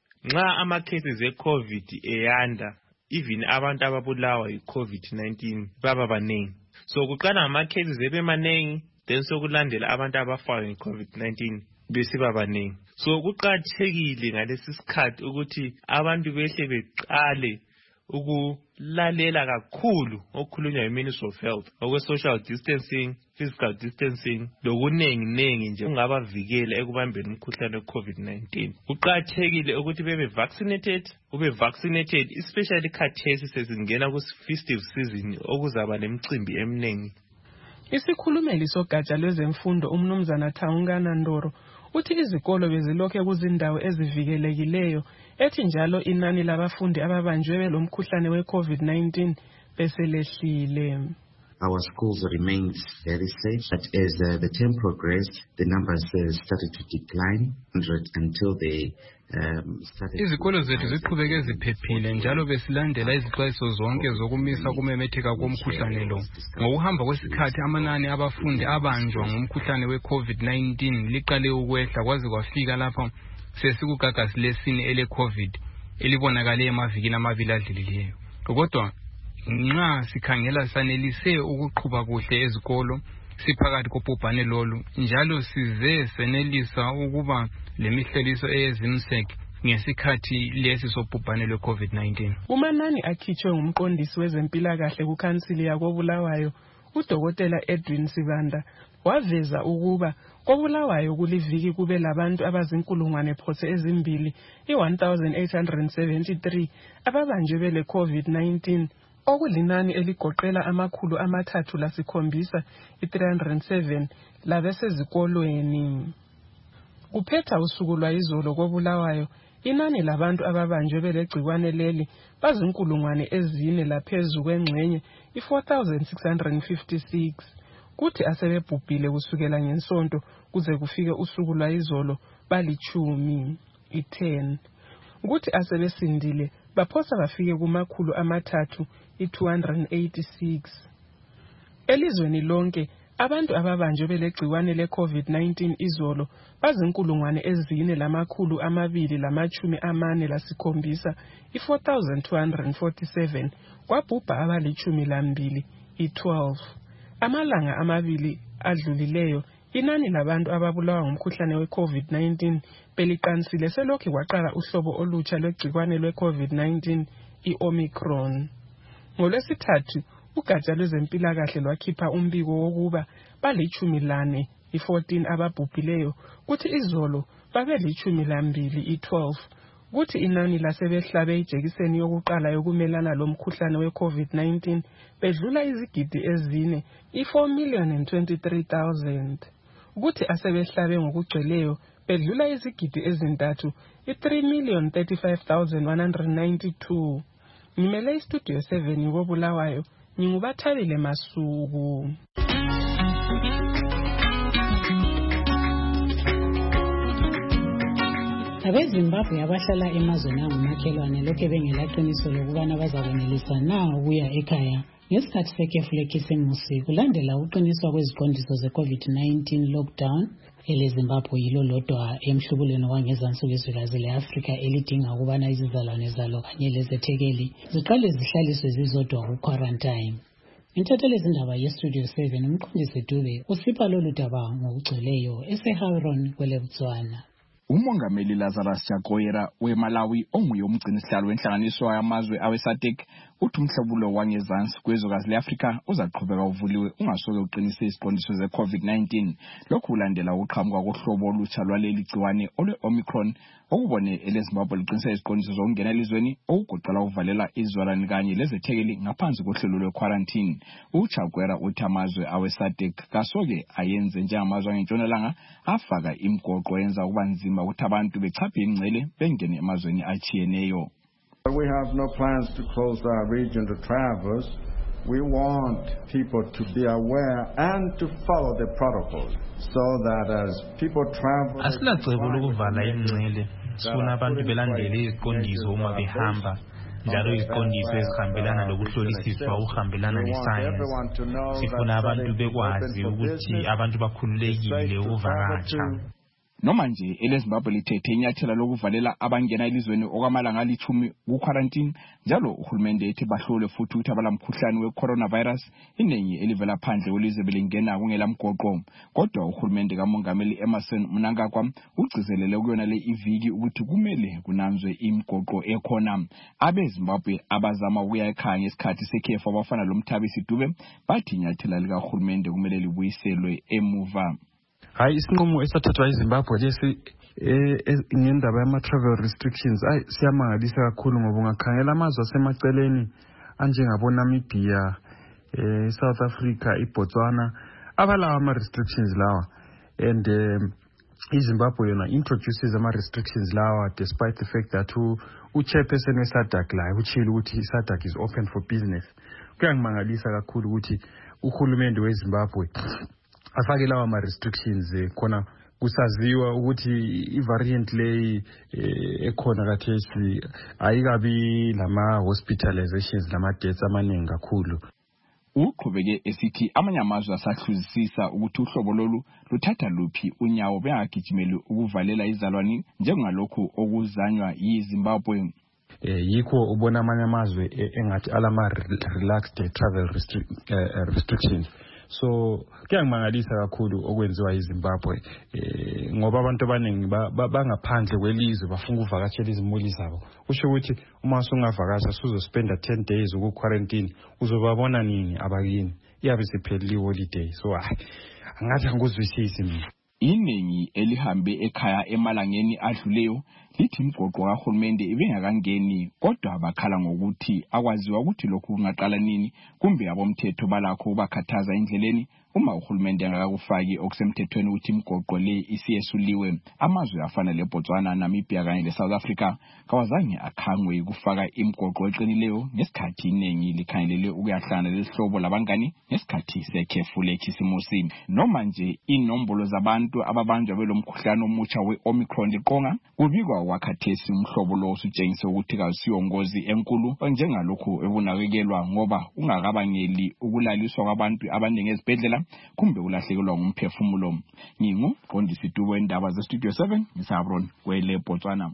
Nxa ama-cases e-COVID eyanda, even abantu ababulawa yi-COVID nineteen baba baningi. So kuqala ama-cases ebemanengi, then sokulandela abantu abafayo yi-COVID nineteen besiba baningi. So kuqakathekile ngalesi sikhathi ukuthi abantu behle beqale ukulalela kakhulu okukhulunywa yi-Ministry of Health okwe-social distancing, physical distancing, lokunengi nengi nje ungabavikela ekubambeni umkhuhlane we-COVID nineteen. Kuqakathekile ukuthi bebe vaccinated, ube vaccinated, especially khathesi sezingena ku-festive season okuzaba nemicimbi eminingi. Isikhulumeli sogatsha lwezemfundo umnumzana Thawungana Ndoro uthi izikolo bezilokhe kuzindawo ezivikelekileyo, ethi njalo inani labafundi ababanjwe belomkhuhlane we-COVID nineteen beselehlile. Our schools remained very safe, but as uh, the term progressed, the numbers uh, started to decline until they um, started. Izikolo zethu ziqhubeke ziphephile njalo besilandela izixwayiso zonke zokumisa kumemetheka komkhuhlane lo. Ngokuhamba kwesikhathi amanani abafundi abanjwa ngomkhuhlane we-COVID nineteen liqale ukwehla kwaze kwafika lapha sesikugagasi lesine ele-COVID elibonakale emavikini amabili adlulilileyo. Kodwa nxa sikhangela sanelise ukuqhuba kuhle ezikolo siphakathi kopubhane lolu, njalo size senelisa ukuba lemihleliso eyezimsek ngesikhathi lesi sobhubhane lwe-COVID nineteen. Umanani akhitshwe ngumqondisi wezempilakahle kukhansili yakobulawayo udokotela Edwin Sibanda waveza ukuba koBulawayo kuliviki kube labantu abazinkulungwane phose ezimbili i-one thousand eight hundred seventy-three ababanjwe bele COVID nineteen okulinani eligoqela amakhulu amathathu lasikhombisa i-three hundred seven labesezikolweni. Kuphetha usuku lwayizolo koBulawayo inani labantu ababanjwe belegcikwane leli bazinkulungwane ezine laphezu kwengxenye i-four thousand six hundred fifty-six kuthi asebebhubhile kusukela ngensonto kuze kufike usuku lwayizolo balichumi i-ten kuthi asebesindile baphosa bafike kumakhulu amathathu i-two hundred eighty-six. Elizweni lonke abantu ababanjwe belegcikwane le-COVID nineteen izolo bazinkulungwane ezine lamakhulu amabili lamachumi amane lasikhombisa i-four thousand two hundred forty-seven kwabhubha abalichumi lambili i-twelve. Amalanga amabili adlulileyo inani labantu ababulawa ngumkhuhlane we-COVID nineteen beliqansile selokhu kwaqala uhlobo olutsha lwegcikwane lwe-COVID nineteen i-Omicron. NgoLwesithathu ugatsha lwezempilakahle lwakhipha umbiko wokuba balichumi lane i-fourteen ababhubhileyo kuthi izolo babelichumi lambili i-twelve kuthi inani lasebehlabe ijekiseni yokuqala yokumelana lomkhuhlane we-COVID nineteen bedlula izigidi ezine i-four million and twenty-three thousand kuthi asebehlabe ngokugcweleyo bedlula izigidi ezintathu i-three million thirty-five thousand one hundred ninety-two. Ngimele istudio seven koBulawayo Ningubathabile Masuku. Abezimbabwe abahlala emazweni angumakhelwane lokho bengelaqiniso lokubana bazakwenelisa na ukuya ekhaya ngesikhathi sekhefu lekhisimusi kulandela uqiniswa kweziqondiso ze-COVID nineteen lockdown eleZimbabwe yilo lodwa emhlubulweni wangezansi kwezwekazi le-Afrika elidinga ukubana izizalwane zalo kanye lezethekeli ziqale zihlaliswe zizodwa ku-quarantine. Intatheli izindaba yestudio seven umqondisi Dube usipha lolu daba ngokugcweleyo eseHaron kweleBotswana. Umongameli Lazarus Chakwera weMalawi onguye umgcinisihlalo wenhlanganiso yamazwe awe-SADC uthi umhlobulo wangezansi kwezwekazi le-Afrika uzaqhubeka uvuliwe ungasoke uqinise isiqondiso ze-COVID nineteen lokhu kulandela ukuqhamuka kohlobo olutsha lwaleli gciwane olwe-Omicron okubone eleZimbabwe liqinisa isiqondiso zokungena elizweni okugoqela ukuvalela izizalwane kanye lezethekeli ngaphansi kohlelo lwe-quarantine. uChakwera uthi amazwe awe-SADC kasoke ayenze njengamazwe angentshonalanga afaka imigoqo yenza ukuba nzima ukuthi abantu bechaphe ingcele bengene emazweni achiyeneyo. We have no plans to close our region to travelers. We want people to be aware and to follow the protocols so that as people travel... Asilacebo lokuvala ingcele. Sifuna abantu belandele iziqondiso uma behamba. Njalo iziqondiso ezihambelana lokuhlolisiswa uhambelana nesayensi. Sifuna abantu bekwazi ukuthi abantu bakhululekile ukuvakatsha. Noma nje eleZimbabwe lithethe inyathela lokuvalela abangena elizweni okwamalanga alichumi ku-quarantine njalo uhulumende ethi bahlole futhi ukuthi abalamkhuhlane we-coronavirus iningi elivela phandle kwelizwe belingena kungelamgoqo. Kodwa uhulumende kamongameli Emmerson Mnangagwa ugcizelele kuyona le iviki ukuthi kumele kunanzwe imigoqo ekhona. AbeZimbabwe abazama ukuya ekhaya ngesikhathi sekhefu abafana loMthabisi Dube bathi inyathela likahulumende kumele libuyiselwe emuva. Hayi isinqumo esathathwa eZimbabwe lesi ngendaba yama travel restrictions ay siyamangalisa kakhulu ngoba ungakhangela amazwe asemaceleni anjengabo Namibia, eh South Africa, iBotswana abalawa ama restrictions lawa and um, iZimbabwe yona introduces ama restrictions lawa despite the fact that u chairperson weSADC la uchile ukuthi iSADC is open for business. Kuyangimangalisa kakhulu ukuthi uhulumende weZimbabwe afake lawa ama restrictions khona kusaziwa ukuthi i-variant lay ekhona kathesi ayikabi lama hospitalizations lama deaths amaningi kakhulu. Uqhubeke esithi amanye amazwe asahluzisisa ukuthi uhlobo lolu luthatha luphi unyawo bengagijimeli ukuvalela izalwane njengalokho okuzanywa yiZimbabwe. Eh yikho ubona amanye amazwe engathi alama relaxed travel restrictions. So kuyangimangalisa kakhulu okwenziwa yiZimbabwe eh ngoba abantu abaningi bangaphandle kwelizwe bafuna ukuvakashela izimuli zabo. Kusho ukuthi uma usungavakasha uzospenda ten days uku quarantine uzobabona nini abakini iyabe sephelile iholiday. So angathi angikuzwisisi mina. Iningi elihambe ekhaya emalangeni adluleyo lithi imgoqo kahulumende ibengakangeni, kodwa bakhala ngokuthi akwaziwa ukuthi lokhu kungaqala nini, kumbe abomthetho balakho bakhathaza indleleni uma uhulumende engakufaki okusemthethweni ukuthi imgoqo le isiyesuliwe. Amazwe afana leBotswana, Namibia kanye leSouth Africa kawazange akhangwe ukufaka imgoqo eqinileyo ngesikhathi iningi likhangelele ukuyahlangana lesihlobo labangani ngesikhathi sekhefu lekhisimusi. Noma nje inombolo zabantu ababanjwa belomkhuhlane omutsha we-Omicron liqonga, kubikwa wakhathesi umhlobo lo usutshengisa ukuthi kawusiyongozi enkulu njengalokhu ebunakekelwa ngoba ungakabangeli ukulaliswa kwabantu abaningi ezibhedlela kumbe ulahlekelwa ngumphefumulo. Ngingu Qondisi Dubo endaba ze Studio seven ngisabron kwele Botswana.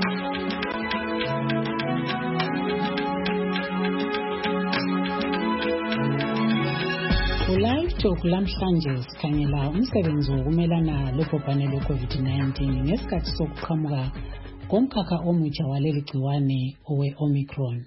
Live Talk lamhlanje sikhangela umsebenzi wokumelana lobhubhane lwe-COVID nineteen ngesikhathi sokuqhamuka komkhakha omutsha waleli gciwane owe-Omicron.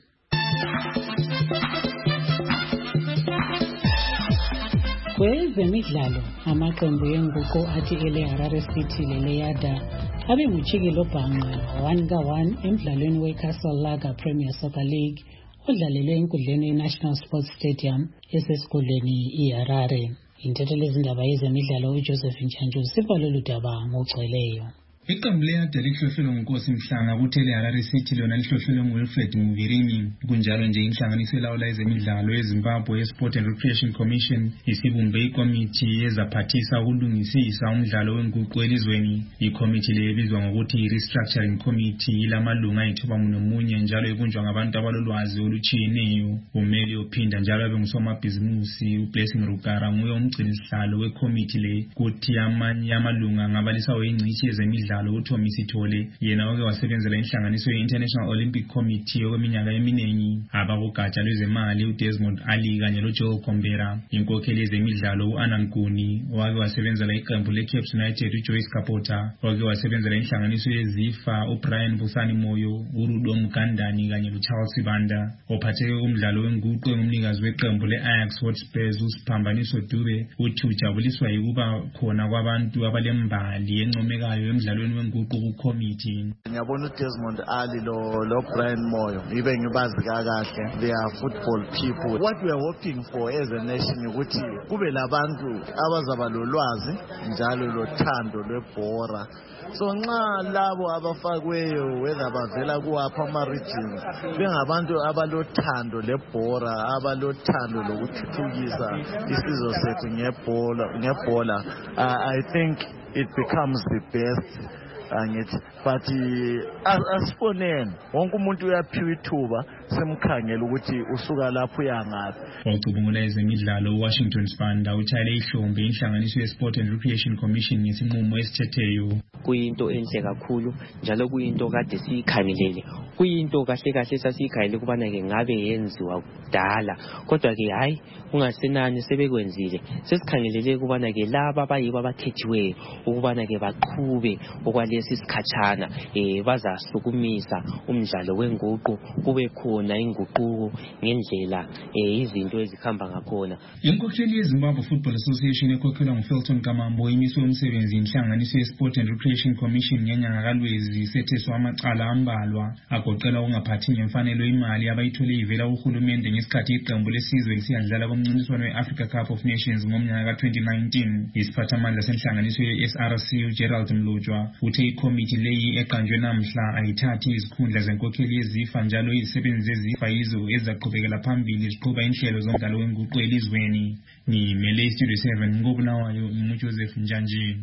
Kwezemidlalo, amaqembu yenguqu athi ele Harare City leleyada abe nguchikilo bhanqa one ka one emdlalweni we-Castle Lager Premier Soccer League odlalelwe enkundleni ye-National Sports Stadium esesigodlweni iHarare. Intatheli zindaba yezemidlalo uJoseph Nchanju sibhale ludaba ngogcweleyo. Iqembu leyada lihlohlelwe nguNkosi Mhlanga kuthele Harare City lona lihlohlelwe nguWilfred Muvirini. Kunjalo nje inhlanganiso elawula ezemidlalo eZimbabwe Sport and Recreation Commission isibumbe ikomiti yezaphathisa ukulungisisa umdlalo wenguqu elizweni. Ikomiti le ebizwa ngokuthi Restructuring Committee ilamalunga ayithoba nomunye njalo ebunjwa ngabantu abalolwazi olutshiyeneyo. Umeli ophinda njalo abe ngusomabhizimusi uBlessing Rugara nguye umgcinisihlalo wekomiti le. Kuthi amanye amalunga ngabalisa oyingcishi ezemidlalo uTommy Sithole yena oke wasebenzela inhlanganiso ye-International Olympic Committee okweminyaka eminingi. Abakugatsha lwezemali uDesmond Ali kanye loJoe Kombera. Inkokheli yezemidlalo uAnanguni owake wasebenzela iqembu leCaps United uJoyce Kapota oke wasebenzela inhlanganiso yeZifa uBrian Busani Moyo uRudo Mkandani kanye loCharles Sibanda. Ophatheke kumdlalo wenguqu engumnikazi weqembu leAjax Hotspurs uSiphambaniso Dube uthi ujabuliswa yikuba khona kwabantu abalembali encomekayo emdlalweni wenguqu kukomiti. Ngiyabona uDesmond Ali lo lo Brian Moyo ibe ngibazi kahle, they are football people. What we are hoping for as a nation ukuthi kube labantu abazaba lolwazi njalo lothando lwebhora. So nxa labo abafakweyo whether bavela kuwapha ama regions bengabantu abalothando lebhora, abalothando lokuthuthukisa isizwe sethu ngebhola ngebhola, uh, I think it becomes the best. Angithi but asifoneni wonke umuntu uyaphiwa ithuba semkhangela ukuthi usuka lapho uyangaphi. Wacubungula ezemidlalo uWashington Spanda uthale ihlombe inhlanganiso yeSport and Recreation Commission ngesinqumo esithetheyo. Kuyinto enhle kakhulu njalo kuyinto kade siyikhangelele, kuyinto kahle kahle sasiyikhayele kubana ke ngabe yenziwa kudala, kodwa ke hayi ungasenani sebekwenzile. Sesikhangelele kubana ke laba abayibo abakhethiweyo ukubana ke baqhube okwalesi sikhatshana eh bazasukumisa umdlalo wenguqu kube khona inguquko ngendlela eh izinto ezikhamba ngakhona. Inkokheli yeZimbabwe Football Association ekhokhelwa nguFelton Kamambo imiswe umsebenzi inhlanganiso yeSport and Recreation Commission ngenyanga kaLwezi isetheswa amacala ambalwa agoqela ungaphathi ngemfanelo imali abayithole ivela uhulumende ngesikhathi iqembu lesizwe lisiyadlala komncintiswano weAfrica Cup of Nations ngomnyaka ka twenty nineteen. Isiphathamandla senhlanganiso ye-S R C uGerald Mlujwa uthe ikomiti leyi eqanjwe namhla ayithathi izikhundla zenkokheli yeZifa njalo izisebenzi zeZifa yizo ezaqhubekela phambili ziqhuba inhlelo zomdlalo wenguqu elizweni. Ngimele iStudio seven ngobulawayo nguJoseph Njanjini.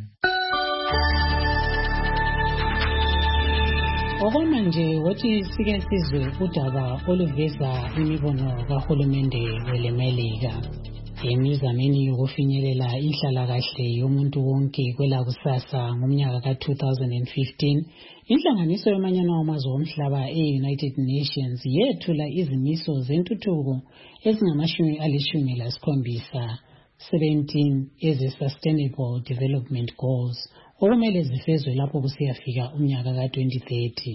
Okwamanje wathi sike sizwe udaba oluveza imibono kahulumende welemelika emizameni yokufinyelela inhlalakahle yomuntu wonke kwelakusasa ngomnyaka ka two thousand fifteen. Inhlanganiso yamanyana wamazwe omhlaba e-United Nations yethula izimiso zentuthuko ezingamashumi alishumi lasikhombisa seventeen eze-Sustainable Development Goals okumele zifezwe lapho kusiyafika umnyaka ka twenty thirty.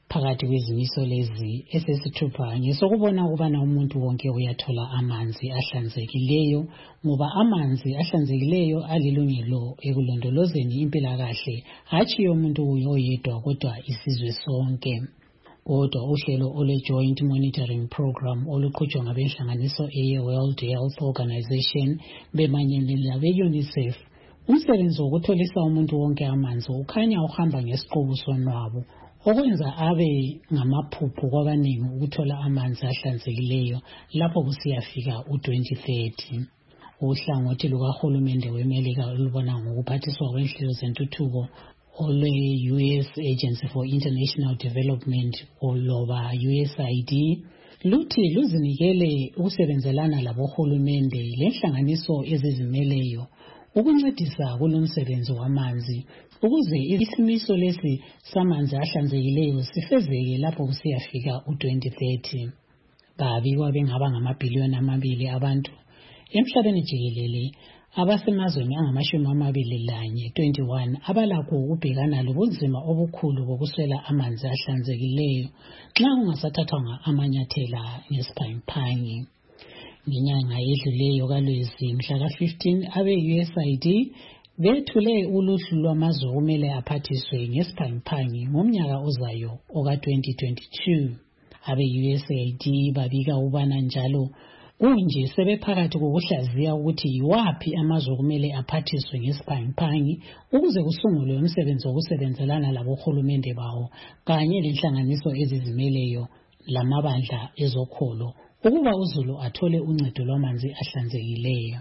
phakathi kwezimiso lezi esesithupha ngesokubona ukubana umuntu wonke uyathola amanzi ahlanzekileyo, ngoba amanzi ahlanzekileyo alilungelo ekulondolozeni impilakahle hatshi yomuntu oyedwa kodwa isizwe sonke. Kodwa uhlelo ole Joint Monitoring Program oluqhutshwa ngabenhlanganiso eye-World Health Organization bemanyene labe-UNICEF, umsebenzi wokutholisa umuntu wonke amanzi ukhanya uhamba ngesiqubu sonwabo, okwenza abe ngamaphupho kwabaningi ukuthola amanzi ahlanzekileyo lapho kusiyafika u-twenty thirty. Uhlangothi lukahulumende weMelika olubona ngokuphathiswa kwenhlelo zentuthuko olwe-U S Agency for International Development oloba U S A I D luthi luzinikele ukusebenzelana labohulumende lenhlanganiso ezizimeleyo ukuncedisa kulomsebenzi wamanzi ukuze isimiso lesi samanzi ahlanzekileyo sifezeke lapho kusiyafika u-twenty thirty. Babikwa bengaba ngamabhiliyoni amabili abantu emhlabeni jikelele abasemazweni angamashumi amabili lanye twenty-one abalakho ukubhekana lobunzima obukhulu bokuswela amanzi ahlanzekileyo nxa kungasathathwanga amanyathela ngesiphangiphangi. Ngenyanga edluleyo kaLwezi mhla ka fifteen abe-U S A I D bethule uluhlu lwamazwe okumele aphathiswe ngesiphangiphangi ngomnyaka ozayo oka twenty twenty-two. Abe-U S A I D babika ubana njalo kunje sebephakathi kokuhlaziya ukuthi yiwaphi amazwe okumele aphathiswe ngesiphangiphangi ukuze kusungulwe umsebenzi wokusebenzelana labohulumende bawo kanye lenhlanganiso ezizimeleyo lamabandla ezokholo ukuba uzulu athole uncedo lwamanzi ahlanzekileyo.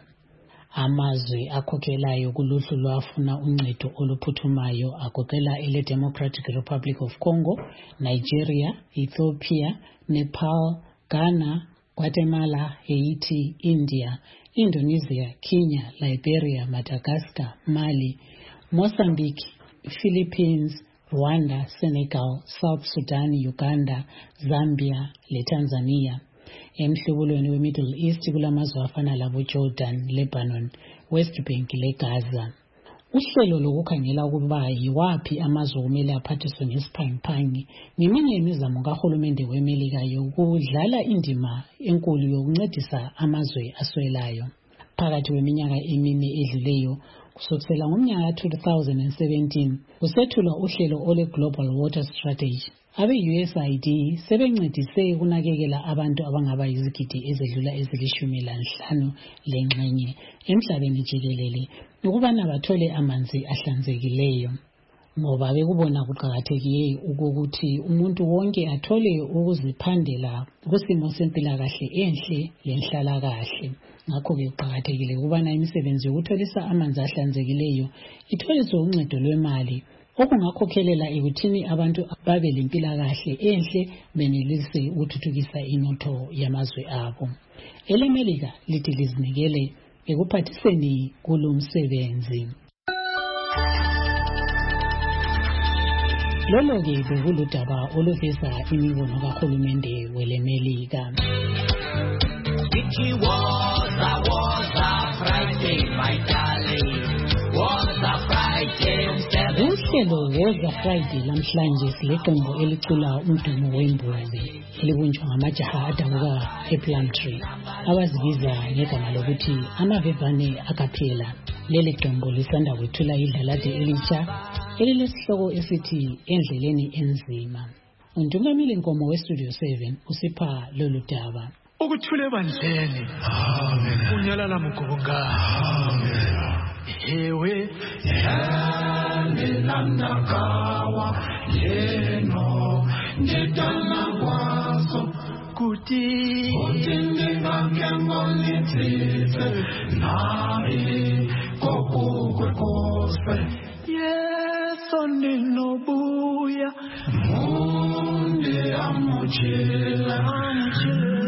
Amazwe akhokhelayo kuluhlu lwafuna uncedo oluphuthumayo agoqela ele Democratic Republic of Congo, Nigeria, Ethiopia, Nepal, Ghana, Guatemala, Haiti, India, Indonesia, Kenya, Liberia, Madagascar, Mali, Mozambique, Philippines, Rwanda, Senegal, South Sudan, Uganda, Zambia le Tanzania. Emhlubulweni we-Middle East kulamazwe afana labo Jordan, Lebanon, West Bank le Gaza. Uhlelo lokukhangela ukuba yiwaphi amazwe okumele aphathiswe ngesiphangiphangi ngeminye yemizamo kahulumende weMelika yokudlala indima enkulu yokuncedisa amazwe aswelayo. Phakathi kweminyaka emine edluleyo kusukela ngomnyaka two thousand seventeen kusethulwa uhlelo ole Global Water Strategy. Abe-U S A I D sebencedise ukunakekela abantu abangaba yizigidi ezedlula ezilishumi lanhlanu lengxenye emhlabeni jikelele ukubana bathole amanzi ahlanzekileyo, ngoba bekubona kuqakathekile ukuthi umuntu wonke athole ukuziphandela kusimo sempilakahle enhle lenhlalakahle. Ngakho-ke kuqakathekile ukubana imisebenzi yokutholisa amanzi ahlanzekileyo itholiswe uncedo lwemali okungakhokhelela ekuthini abantu babe lempilakahle enhle benelise ukuthuthukisa inotho yamazwe abo. EleMelika lithi lizinikele ekuphathiseni kulo msebenzi. Lolo-ke bekuludaba oluveza imibono kahulumende weleMelika. It was a, was a Friday, my darling, was a Friday. Uhlelo Woza Friday lamhlanje sileqembu elicula umdumo wembuzi elibunjwa ngamajaha adabuka ePlumtree abazibiza ngegama lokuthi amavevane akaphela. Leli qembu lisanda kwethula idlalade elitsha elilesihloko esithi endleleni enzima. Undungameli Nkomo weStudio seven usipha lolu daba. Ukuthule bandleni. Amen. Unyalala mugobonga. Amen. Ewe yanenandakawa yeno ndidana kwaso kuti utindingangengolithise naye kokukwekose yeso ndinobuya munde amuchila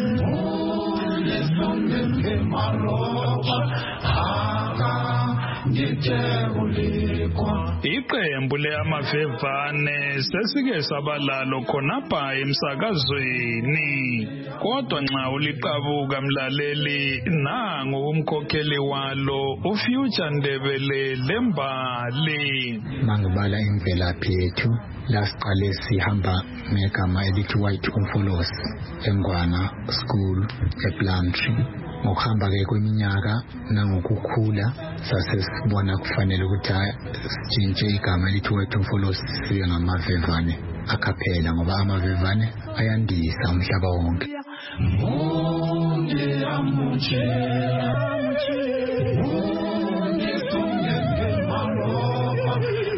munde sonde ngemaroba aka Iqembu leAmavevane sesike sabalalo khonapha emsakazweni kodwa nxa uliqabuka mlaleli nangu umkhokheli walo uFuture Ndebele Lembali. Mangibala imvelaphi yethu lasiqale sihamba ngegama elithi White Umfolos eNgwana School eBlantry. Ngokuhamba ke kweminyaka nangokukhula sasesibona kufanele ukuthi sitshintshe igama elithi White Umfolos sibe ngamaVevane akhaphela ngoba amaVevane ayandisa umhlaba wonke. Munde amuchela munde sungenge maloba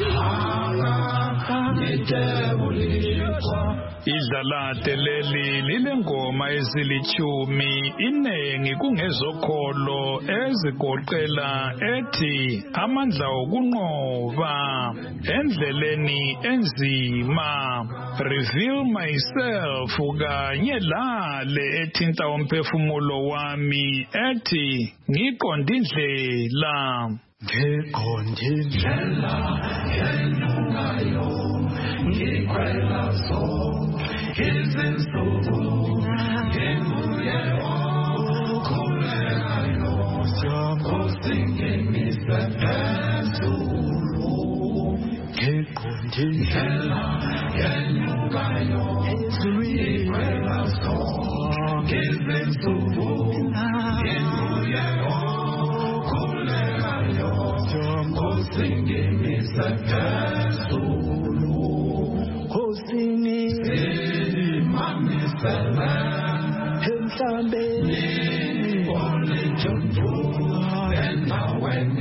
hala nitebulishwa. Idlalate leli lilengoma ezilichumi inengi kungezokholo ezigoqela ethi amandla okunqoba endleleni enzima, reveal myself kanye lale ethinta umphefumulo wami ethi ngiqonda indlela. Ngiqonda indlela yenungayo ngikhwela so izinsuku ngibuye okhulekayo singenise phezulu ngiqonda indlela yenungayo ngikhwela so izinsuku ngibuye okhulekayo singenise phezulu Sela, Hemsambe, Olejunju, and now when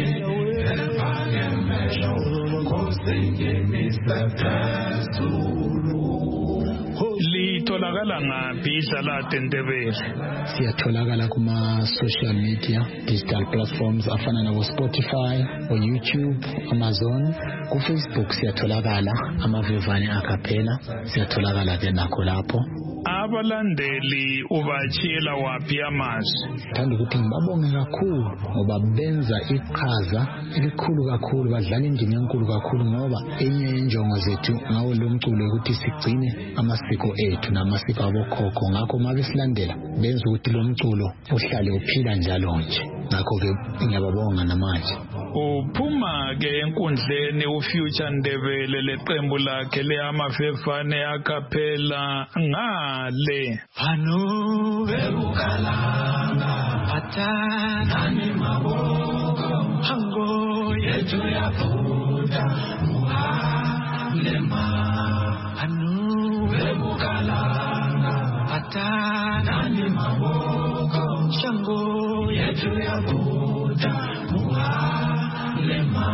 Litholakala ngaphi Idlalate Ndebele? Siyatholakala kuma social media digital platforms afana nabo Spotify, o YouTube, Amazon, ku Facebook siyatholakala amavevane akhaphela siyatholakala ke nakho lapho. Abalandeli ubachiyela waphi amazwi? Thanda ukuthi ngibabonge kakhulu ngoba benza iqhaza elikhulu kakhulu, badlala indima enkulu kakhulu ngoba enye injongo zethu ngawo lo mculo ukuthi sigcine amasiko ethu namasiko abokhokho. Ngakho mabe silandela benza ukuthi lo mculo uhlale uphila njalo nje. Ngakho ke ngiyababonga namanje. Uphuma ke enkundleni uFuture Ndebele leqembu lakhe leAmavevane akhaphela ngale Hanu bebukalanga atana ni maboko hango yetu ya Buddha muhalema Hanu bebukalanga atana ni maboko shango yetu ya Buddha muhalema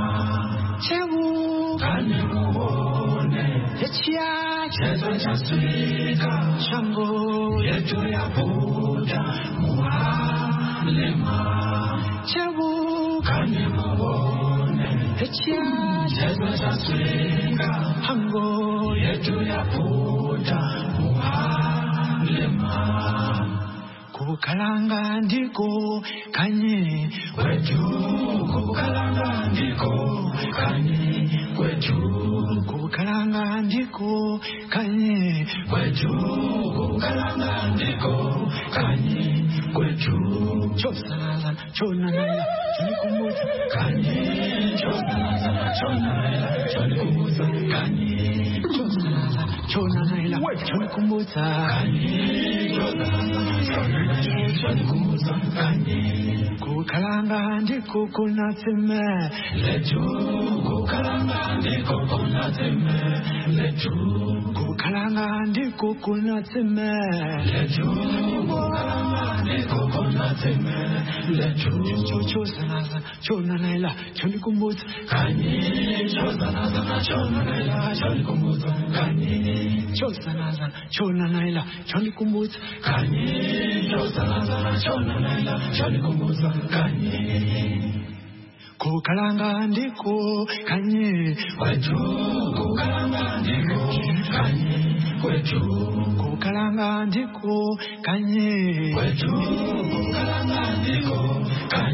chewu kani muone echia chezo chaswika shango yetu ya Buddha muhalema chewu kani muone echia chezo chaswika hango yetu ya Buddha muhalema kukalanga ndiko kanye kwetu kukalanga ndiko kanye kwetu kukalanga ndiko kanye kwetu kukalanga ndiko kanye kwetu chosala chonana chonikumbuza kanye chosala chonana chonikumbuza kanye chosala chonana chonikumbuza kanye chosala chonikumbuza kanye kukalanga ndiko kunatsime letu kukalanga ndiko kunatsime letu kukalanga ndiko kunatsime letu kukalanga ndiko kunatsime letu chosanaza chonanaila chonikumbuza kanye chosanaza chonanaila chonikumbuza kanye chosanaza chonanaila chonikumbuza kanye chosanaza chonanaila chonikumbuza kanye kukalanga ndiko kanye kwetu kukalanga ndiko kanye kwetu kukalanga ndiko kanye kwetu kukalanga ndiko kanye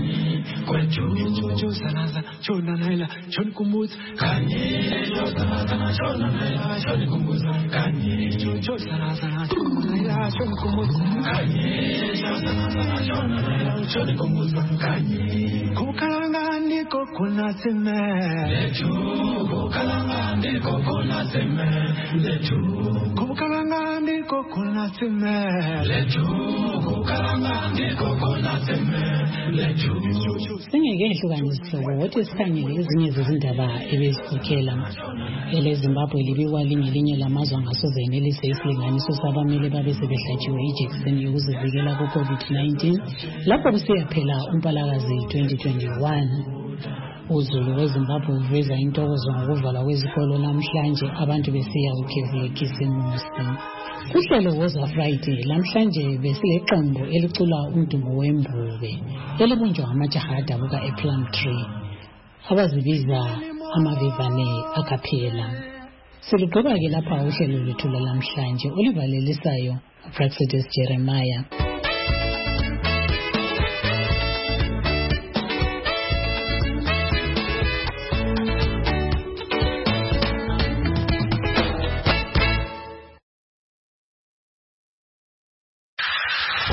kwetu chosanaza chona naila chon kumbuza kanye chosanaza chona naila chon kumbuza kanye chosanaza chona naila chon kumbuza kanye chosanaza chona naila chon kumbuza kanye kukalanga ndiko kuna seme letu kukalanga ndiko kuna seme letu kukalanga ndiko kuna seme letu kukalanga ndiko kuna seme letu. Singeke ehlukanise ukuthi sikhangele ezinye zezindaba ebezikhokhela eleZimbabwe libikwa lingelinye lamazwe angasoze enelise isilinganiso sabamele babe sebehlatshiwe ijekiseni yokuzivikela ku-COVID nineteen lapho kusiyaphela umpalakazi twenty twenty-one. Uzulu weZimbabwe uveza intokozo ngokuvalwa kwezikolo namhlanje abantu besiya kukhisimusi. Kuhlelo Woza Friday lamhlanje besileqembu elicula umdumo wembube elibunjwa amajaha adabuka ePlum Tree abazibiza amavivane akaphela. Siligqoka ke lapha uhlelo lwethu lamhlanje olivalelisayo uPraxedis Jeremiah.